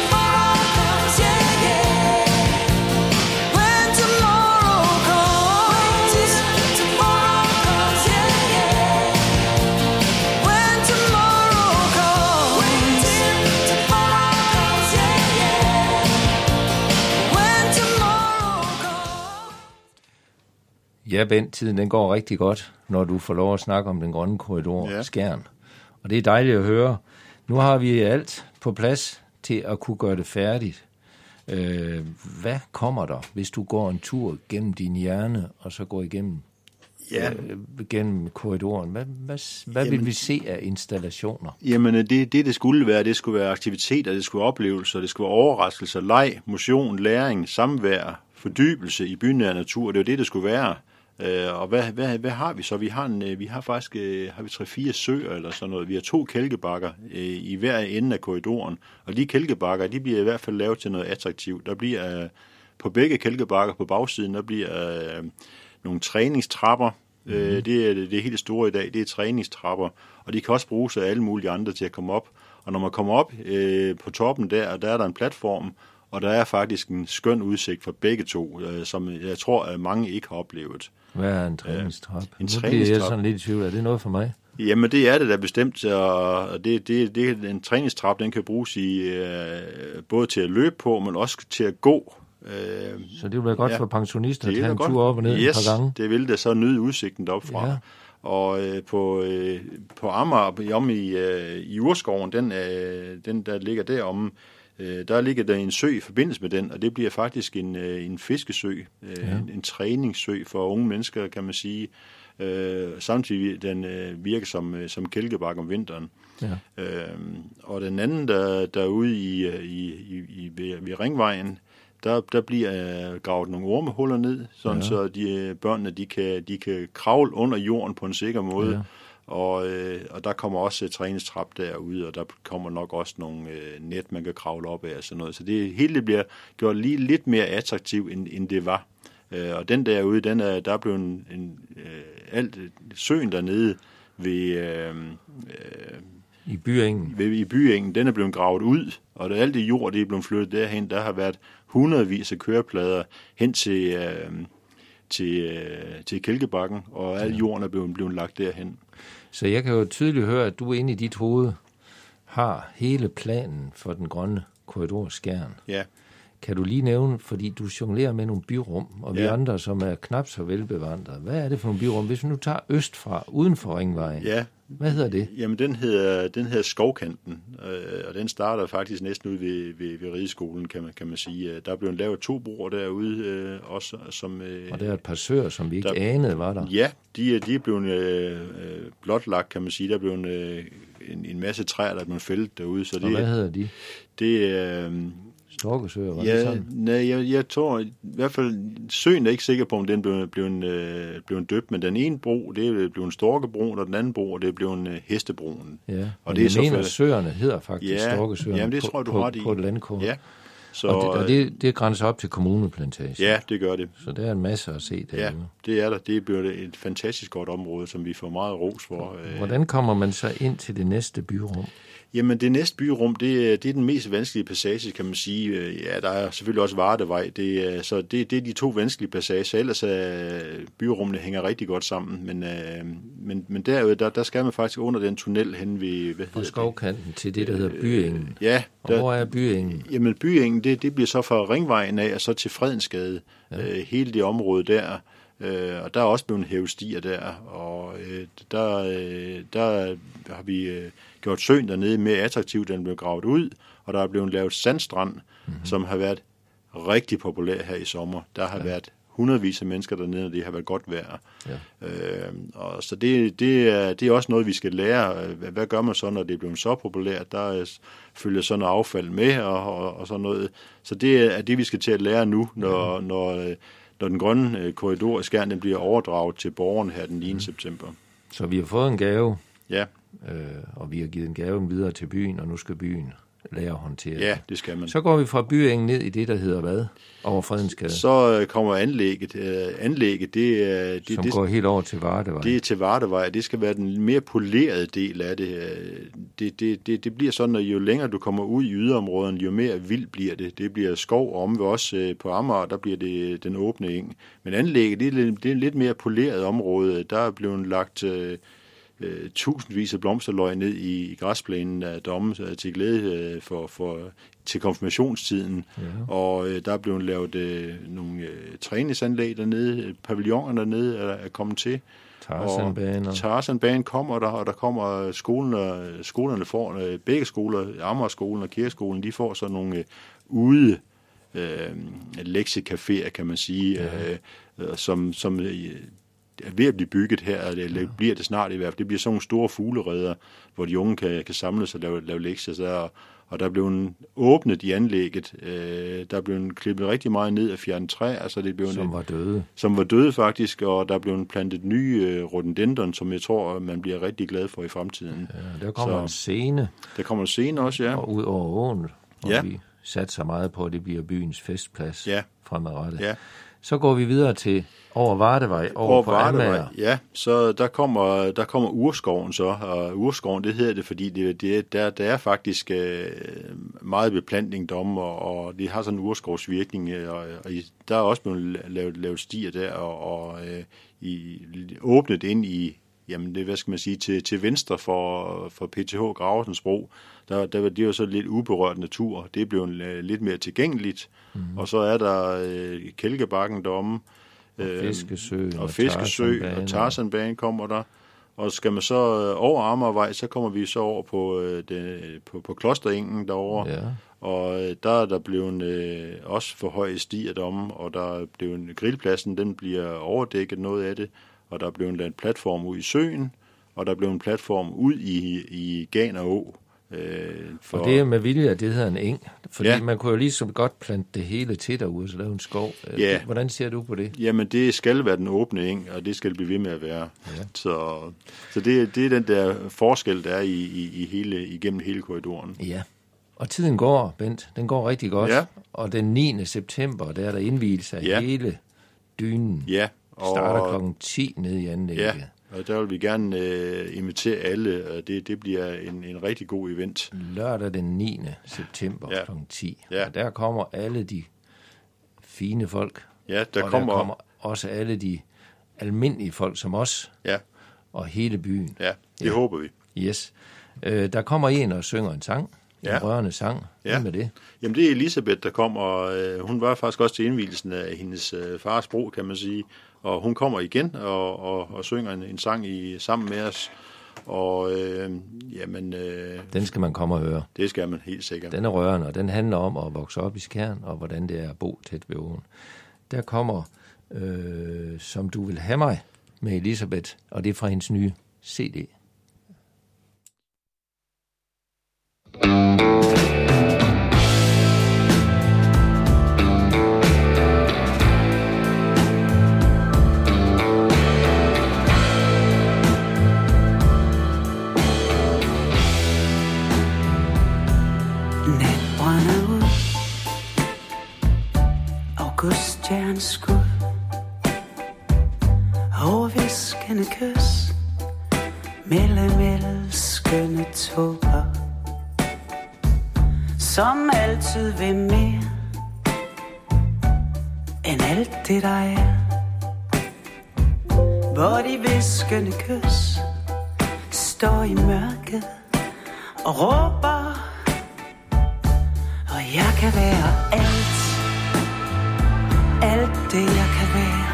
Tomorrow comes Ja, Bent, tiden den går rigtig godt, når du får lov at snakke om den grønne korridor, ja. Skjern. Og det er dejligt at høre. Nu har vi alt på plads til at kunne gøre det færdigt. Øh, hvad kommer der, hvis du går en tur gennem din hjerne, og så går igennem ja. øh, gennem korridoren? Hvad, hvad, hvad jamen, vil vi se af installationer? Jamen, det, det det skulle være, det skulle være aktiviteter, det skulle være oplevelser, det skulle være overraskelser, leg, motion, læring, samvær, fordybelse i bynær natur. Det er jo det, det skulle være. Og hvad, hvad, hvad har vi så? Vi har, en, vi har faktisk har vi tre-fire søer eller sådan noget. Vi har to kælkebakker i hver ende af korridoren. Og de kælkebakker, de bliver i hvert fald lavet til noget attraktivt. Der bliver på begge kælkebakker på bagsiden, der bliver øh, nogle træningstrapper. Mm. Øh, det er det helt store i dag, det er træningstrapper. Og de kan også bruges af alle mulige andre til at komme op. Og når man kommer op øh, på toppen der, der er der en platform, og der er faktisk en skøn udsigt for begge to, øh, som jeg tror, at mange ikke har oplevet. Hvad er en træningstrap? En nu bliver jeg sådan lidt i tvivl. Er det noget for mig? Jamen, det er det da bestemt, og det, det, det, en træningstrap, den kan bruges i, øh, både til at løbe på, men også til at gå. Øh, så det vil være godt ja, for pensionister at tage en godt. tur op og ned yes, et par gange? Det vil da så nyde udsigten deroppe fra. Ja. Og øh, på, øh, på Amager, om i, øh, i Urskoven, den, øh, den der ligger deromme, der ligger der en sø i forbindelse med den, og det bliver faktisk en, en fiskesø, ja. en, en træningssø for unge mennesker, kan man sige. Øh, samtidig den øh, virker som, som kælkebak om vinteren. Ja. Øh, og den anden, der, der er ude i, i, i, ved, ved Ringvejen, der, der bliver gravet nogle ormehuller ned, sådan ja. Så de, børnene de kan, de kan kravle under jorden på en sikker måde. Ja. Og, øh, og der kommer også et træningstrap derude, og der kommer nok også nogle øh, net, man kan kravle op af og sådan noget. Så det hele det bliver gjort lige lidt mere attraktivt, end, end det var. Øh, og den derude, den er, der er blevet en, en, øh, alt søen dernede ved... Øh, øh, I byengen? Ved, I byengen, den er blevet gravet ud, og det, alt det jord, det er blevet flyttet derhen. Der har været hundredvis af køreplader hen til... Øh, til, til Kælkebakken, og al jorden er blevet, blevet lagt derhen. Så jeg kan jo tydeligt høre, at du inde i dit hoved har hele planen for den grønne korridor Skjern. Ja. Kan du lige nævne, fordi du jonglerer med nogle byrum, og vi ja. andre, som er knap så velbevandrede. Hvad er det for nogle byrum? Hvis vi nu tager østfra, uden for Ringvejen, ja. Hvad hedder det? Jamen, den hedder, den hedder Skovkanten, øh, og den starter faktisk næsten ude ved, ved, ved Rideskolen, kan man, kan man sige. Der er blevet lavet to broer derude øh, også. Som, øh, og der er et par søer, som vi ikke der, anede, var der? Ja, de, de er blevet øh, blotlagt, kan man sige. Der er blevet øh, en, en masse træer, der er blevet fældet derude. Så det, og hvad hedder de? Det er... Øh, Storkesøer, var ja, det sådan? Nej, jeg, jeg tror i hvert fald, søen er ikke sikker på, om den blev, blev, en, blev en døbt, men den ene bro, det er blevet en storkebroen, og den anden bro, det er blevet en hestebroen. Ja, og det er mener, at søerne hedder faktisk ja, Storkesøerne jamen, det tror jeg, du på, ret i. på et landkort. Ja. Så, og det, og det, det grænser op til kommuneplantage. Ja, det gør det. Så der er en masse at se derude. Ja, det er der. Det bliver et fantastisk godt område, som vi får meget ros for. Hvordan kommer man så ind til det næste byrum? Jamen, det næste byrum, det, det er den mest vanskelige passage, kan man sige. Ja, der er selvfølgelig også Vardevej, det, så det, det er de to vanskelige passager. Ellers er byrummene hænger rigtig godt sammen, men, men, men derude, der, der skal man faktisk under den tunnel hen ved... Hvad fra Skovkanten det? Til det, der hedder Byengen. Ja. Der, og hvor er Byengen? Jamen, Byengen, det, det bliver så fra Ringvejen af, og så til Fredensgade. Ja. Hele det område der. Øh, og der er også blevet hævet stier der, og øh, der, øh, der har vi øh, gjort søen dernede mere attraktiv, den blev gravet ud, og der er blevet lavet sandstrand, mm-hmm. som har været rigtig populær her i sommer. Der har ja. været hundredvis af mennesker dernede, og det har været godt vejr. Ja. Øh, og så det, det, er, det er også noget, vi skal lære. Hvad gør man så, når det er blevet så populært? Der følger sådan noget affald med, og, og, og sådan noget. Så det er det, vi skal til at lære nu, når... Ja. når når den grønne øh, korridor i Skjern, den bliver overdraget til borgerne her den niende Mm. september. Så vi har fået en gave, ja. øh, og vi har givet en gave videre til byen, og nu skal byen lære at håndtere ja, det. det skal man. Så går vi fra Byengen ned i det, der hedder hvad? Over Fredensgade. Så øh, kommer anlægget. Øh, anlægget, det, øh, det, som det, går helt over til Vardevej. Det er til Vardevej. Det skal være den mere polerede del af det. Det, det, det, det bliver sådan, at jo længere du kommer ud i yderområderne, jo mere vildt bliver det. Det bliver skov, og om vi også øh, på Amager, der bliver det den åbne eng. Men anlægget, det er, det er et lidt mere poleret område. Der er blevet lagt... Øh, øh, tusindvis af blomsterløg ned i, i græsplænen af domme øh, til glæde øh, for, for, til konfirmationstiden. Ja. Og øh, der er blevet lavet øh, nogle øh, træningsanlæg dernede, pavilloner dernede er, er kommet til. Tarzanbaner. Tarzanbanen kommer der, og der kommer skolen, og skolerne får, øh, begge skoler, Amagerskolen og Kirkeskolen, de får sådan nogle øh, ude øh, lektiecaféer, kan man sige, ja. øh, som, som øh, er ved at blive bygget her, og det ja. bliver det snart i hvert fald. Det bliver sådan nogle store fuglereder, hvor de unge kan, kan samles og lave, lave lektier. Så der, og der er blevet åbnet i anlægget. Øh, der er blevet klippet rigtig meget ned af fjernet træ. Altså det blev som en, var døde. Som var døde faktisk, og der er blevet plantet nye øh, rhododendron, som jeg tror, man bliver rigtig glad for i fremtiden. Ja, der kommer så, en scene. Der kommer en scene også, ja. Og ud over åen, og ja. vi satser meget på, at det bliver byens festplads ja. fremadrettet. Ja. Så går vi videre til over Vardevej, over, over på Amager. Ja, så der kommer, der kommer urskoven så, og urskoven, det hedder det, fordi det, det, der, der er faktisk øh, meget beplantning derom, og, og det har sådan en urskovsvirkning, og, og der er også blevet lavet, lavet stier der, og, og øh, i, åbnet ind i, jamen det, hvad skal man sige, til, til venstre for, for P T H Gravesensbro, der, der det er jo så lidt uberørt natur, det er blevet lidt mere tilgængeligt, mm-hmm. og så er der øh, Kælkebakken deromme, og Fiskesø, og, og Fiskesø, og Tarzanbanen kommer der. Og skal man så over Amagervej, så kommer vi så over på, det, på, på Klosterengen derovre. Ja. Og der er der blevet øh, også for høje stier deromme, og der er blevet grillpladsen, den bliver overdækket noget af det, og der er blevet lavet en platform ud i søen, og der er blevet en platform ud i, i Ganer Å. Øh, for... Og det er med vilje, at det hedder en eng. Fordi ja. man kunne jo ligesom godt plante det hele til derude, så lave en skov. Ja. Hvordan ser du på det? Jamen, det skal være den åbne eng, og det skal det blive ved med at være. Ja. Så, så det, det er den der forskel, der er i, i, i hele, igennem hele korridoren. Ja, og tiden går, Bent. Den går rigtig godt. Ja. Og den niende september, der er der indvielse af ja. hele dynen. Ja. Og... starter klokken ti nede i anlægget. Ja. Og der vil vi gerne øh, invitere alle, og det, det bliver en, en rigtig god event. Lørdag den niende september ja. klokken ti. Ja. Og der kommer alle de fine folk. Ja, der og kommer... der kommer også alle de almindelige folk som os. Ja. Og hele byen. Ja, det ja. håber vi. Yes. Øh, der kommer en og synger en sang. Ja. En rørende sang. Ja. Hvad med det? Jamen, det er Elisabeth, der kommer. Øh, hun var faktisk også til indvielsen af hendes øh, fars bro, kan man sige. Og hun kommer igen og, og, og synger en, en sang i, sammen med os. Og øh, jamen... Øh, den skal man komme og høre. Det skal man helt sikkert. Den er rørende, og den handler om at vokse op i Skjern, og hvordan det er at bo tæt ved åen. Der kommer, øh, som du vil have mig, med Elisabeth, og det er fra hendes nye C D. Auguststjernes skud, overviskende kys, mellem elskende tåber, som altid vil mere end alt det der er. Hvor de viskende kys står i mørket og råber, og jeg kan være alt. Alt det jeg kan være,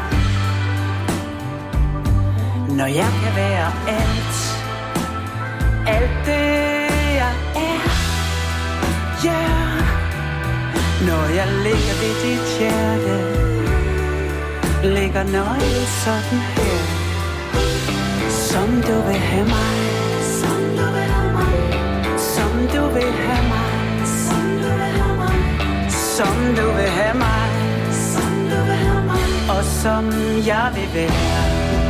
når jeg kan være alt, alt det jeg er, ja, yeah. Når jeg ligger ved dit hjerte, ligger nøgle sådan her, som du vil have mig, som du vil have mig, som du vil have mig, som du vil have mig, som du vil have mig. Og som jeg vil være.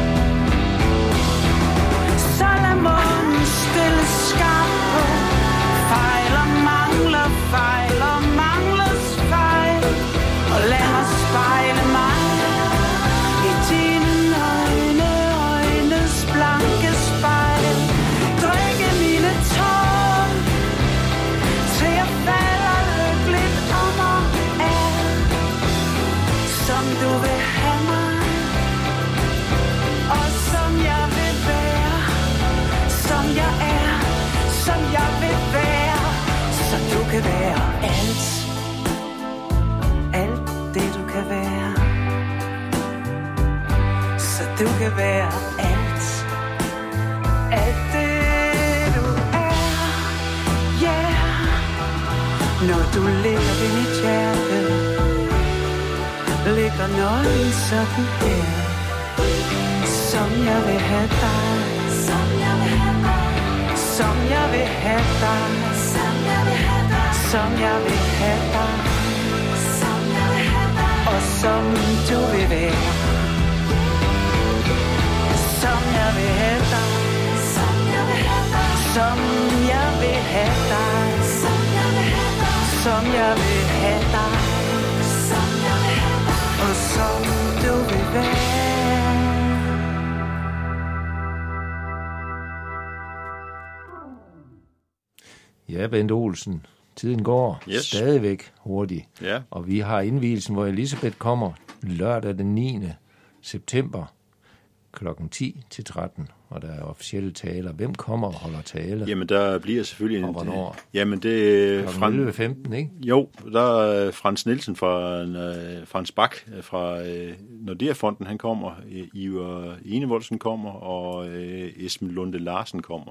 Så lad månen stille skarp på fejl og mangler, fejl og manglers fejl. Og lad mig spejle mig i dine øjne, øjnes blanke spejl. Drikke mine tårer til jeg falder lykkeligt om og er, som du vil have mig, og som jeg vil være. kan være alt. Alt det du kan være. Så du kan være alt. Alt det du er. Yeah. Når du ligger ved mit hjerte, ligger nøgen sådan her. Som jeg vil have dig. Som jeg vil have dig. Som jeg vil have dig. Som jeg vil have dig. Som jeg vil have dig. Som jeg vil have dig. Og som du vil være. Som jeg vil have dig. Som jeg vil have dig. Som jeg vil have dig. Som jeg vil have dig. Som jeg vil have dig. Som jeg vil have dig. Og som du vil være. Ja, Bent Olsen. Tiden går yes. stadigvæk hurtigt. Ja. Og vi har indvielsen, hvor Elisabeth kommer lørdag den niende september klokken ti til tretten. Og der er officielle taler. Hvem kommer og holder tale? Jamen, der bliver selvfølgelig... Og hvornår? Jamen, det... klokken elleve femten, ikke? Jo, der er Frans Nielsen fra Frans Bak fra Nordea-fonden, han kommer. Ivar Enevoldsen kommer, og Esben Lunde Larsen kommer.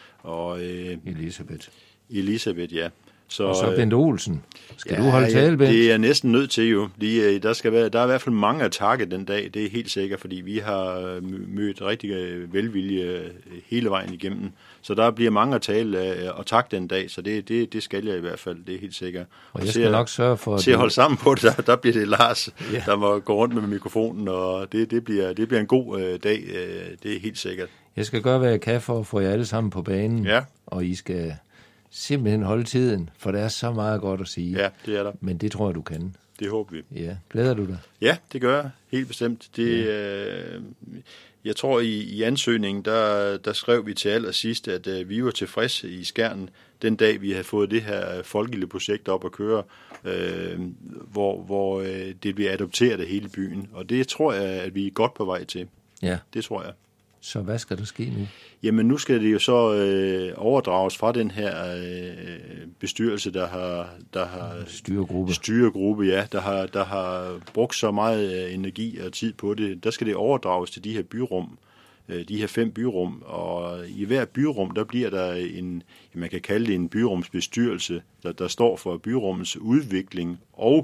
Og Elisabeth. Elisabeth, ja. Så, og så Bent Olsen. Skal ja, du holde tale, Bent? Det er næsten nødt til jo. De, der, skal være, der er i hvert fald mange at takke den dag, det er helt sikkert, fordi vi har mødt rigtig velvilje hele vejen igennem. Så der bliver mange at tale og takke den dag, så det, det, det skal jeg i hvert fald, det er helt sikkert. Og jeg skal og nok sørge for... Til at holde sammen på det, der, der bliver det Lars, ja. der må gå rundt med mikrofonen, og det, det, bliver, det bliver en god øh, dag, øh, det er helt sikkert. Jeg skal gøre, hvad jeg kan for at få jer alle sammen på banen, ja. Og I skal... simpelthen holde tiden, for der er så meget godt at sige. Ja, det er der. Men det tror jeg, du kan. Det håber vi. Ja, glæder du dig? Ja, det gør jeg. Helt bestemt. Det, ja. øh, jeg tror, i, i ansøgningen, der, der skrev vi til allersidst, at øh, vi var tilfredse i Skjern, den dag, vi havde fået det her folkelige projekt op at køre, øh, hvor, hvor øh, det bliver adopteret af hele byen. Og det tror jeg, at vi er godt på vej til. Ja. Det tror jeg. Så hvad skal der ske nu? Jamen nu skal det jo så øh, overdrages fra den her øh, bestyrelse, der har, der har styregruppe. styregruppe, ja, der har, der har brugt så meget øh, energi og tid på det. Der skal det overdrages til de her byrum, øh, de her fem byrum, og i hver byrum, der bliver der en, man kan kalde det en byrumsbestyrelse, der, der står for byrummets udvikling og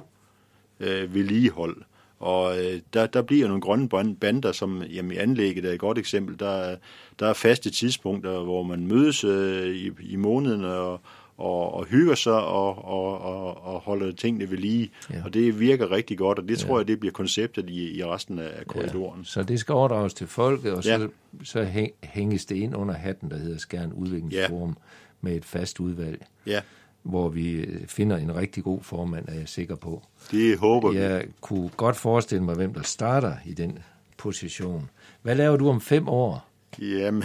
øh, vedligehold. Og øh, der, der bliver nogle grønne bander, som jamen, i anlægget er et godt eksempel. Der, der er faste tidspunkter, hvor man mødes øh, i, i måneden og, og, og hygger sig og, og, og, og holder tingene ved lige. Ja. Og det virker rigtig godt, og det tror ja. jeg, det bliver konceptet i, i resten af korridoren. Ja. Så det skal overdrages til folket, og ja. så, så hænges det ind under hatten, der hedder Skjern Udviklingsforum, ja. med et fast udvalg. Ja. Hvor vi finder en rigtig god formand, er jeg sikker på. Det håber vi. Jeg kunne godt forestille mig, hvem der starter i den position. Hvad laver du om fem år? Jamen,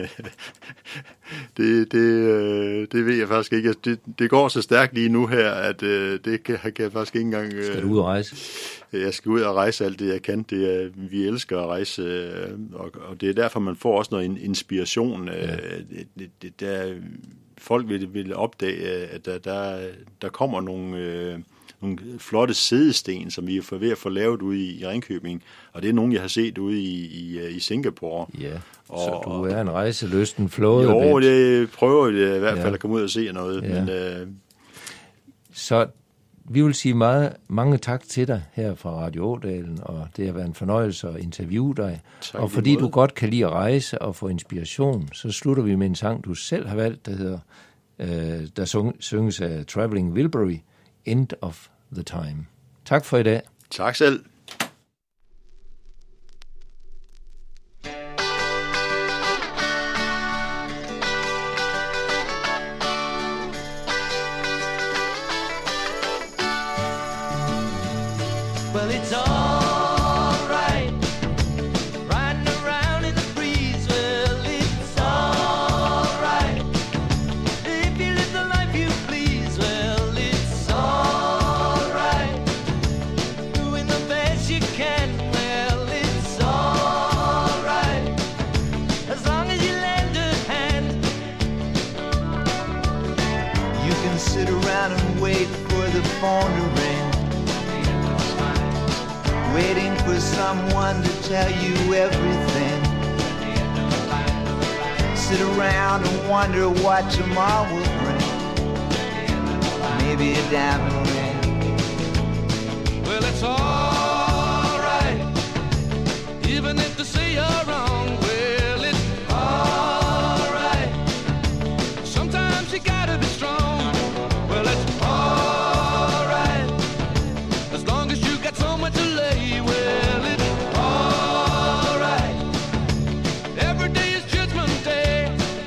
det, det, det ved jeg faktisk ikke. Det, det går så stærkt lige nu her, at det kan, kan jeg faktisk ikke engang... Skal du ud og rejse? Jeg skal ud og rejse alt det, jeg kan. Det er, vi elsker at rejse, og, og det er derfor, man får også noget inspiration. Ja. Det, det, det, der, folk vil, vil opdage, at der, der, der kommer nogle... Øh, nogle flotte sædesten, som vi er ved at få lavet ude i, i Ringkøbing, og det er nogle, jeg har set ude i, i, i Singapore. Ja, og, så du er en rejselysten flåde. Jo, det prøver jeg i hvert fald ja. at komme ud og se noget. Ja. Men, øh... Så vi vil sige meget, mange tak til dig her fra Radio Ådalen, og det har været en fornøjelse at interviewe dig. Tak, og fordi du godt kan lide at rejse og få inspiration, så slutter vi med en sang, du selv har valgt, der hedder, øh, der sung, synges af Traveling Wilbury, End of the Time. Tak for i dag. Tak selv. Well, it's all right, riding around in the breeze. Well, it's all right, if you live the life you please. Well, it's all right, doing the best You can sit around and wait for the phone to ring, waiting for someone to tell you everything. Sit around and wonder what tomorrow will bring. Maybe a diamond ring. Well, it's all right, even if they say you're wrong. Well, it's all right. Sometimes you gotta be strong. Well, it's all right, as long as you got somewhere to lay. Well, it's all right. Every day is Judgment Day.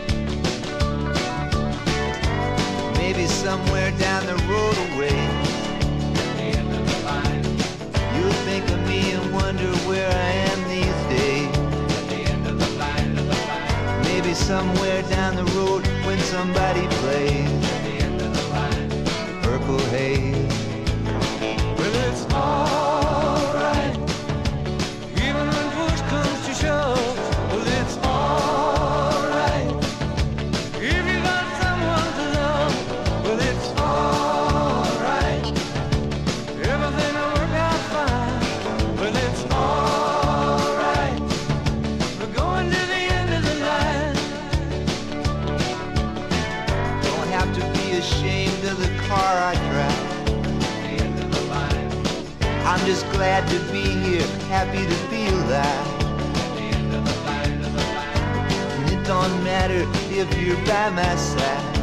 Maybe somewhere down the road away, you'll think of me and wonder where I am these days. Maybe somewhere down the road when somebody plays Purple Haze. Well, it's all right, even when push comes to shove. Well, it's all right, if you got someone to love. Well, it's all right, everything will work out fine. Well, it's all right, we're going to the end of the line. Don't have to be ashamed of the car I drive. I'm just glad to be here, happy to be alive. And it don't matter if you're by my side.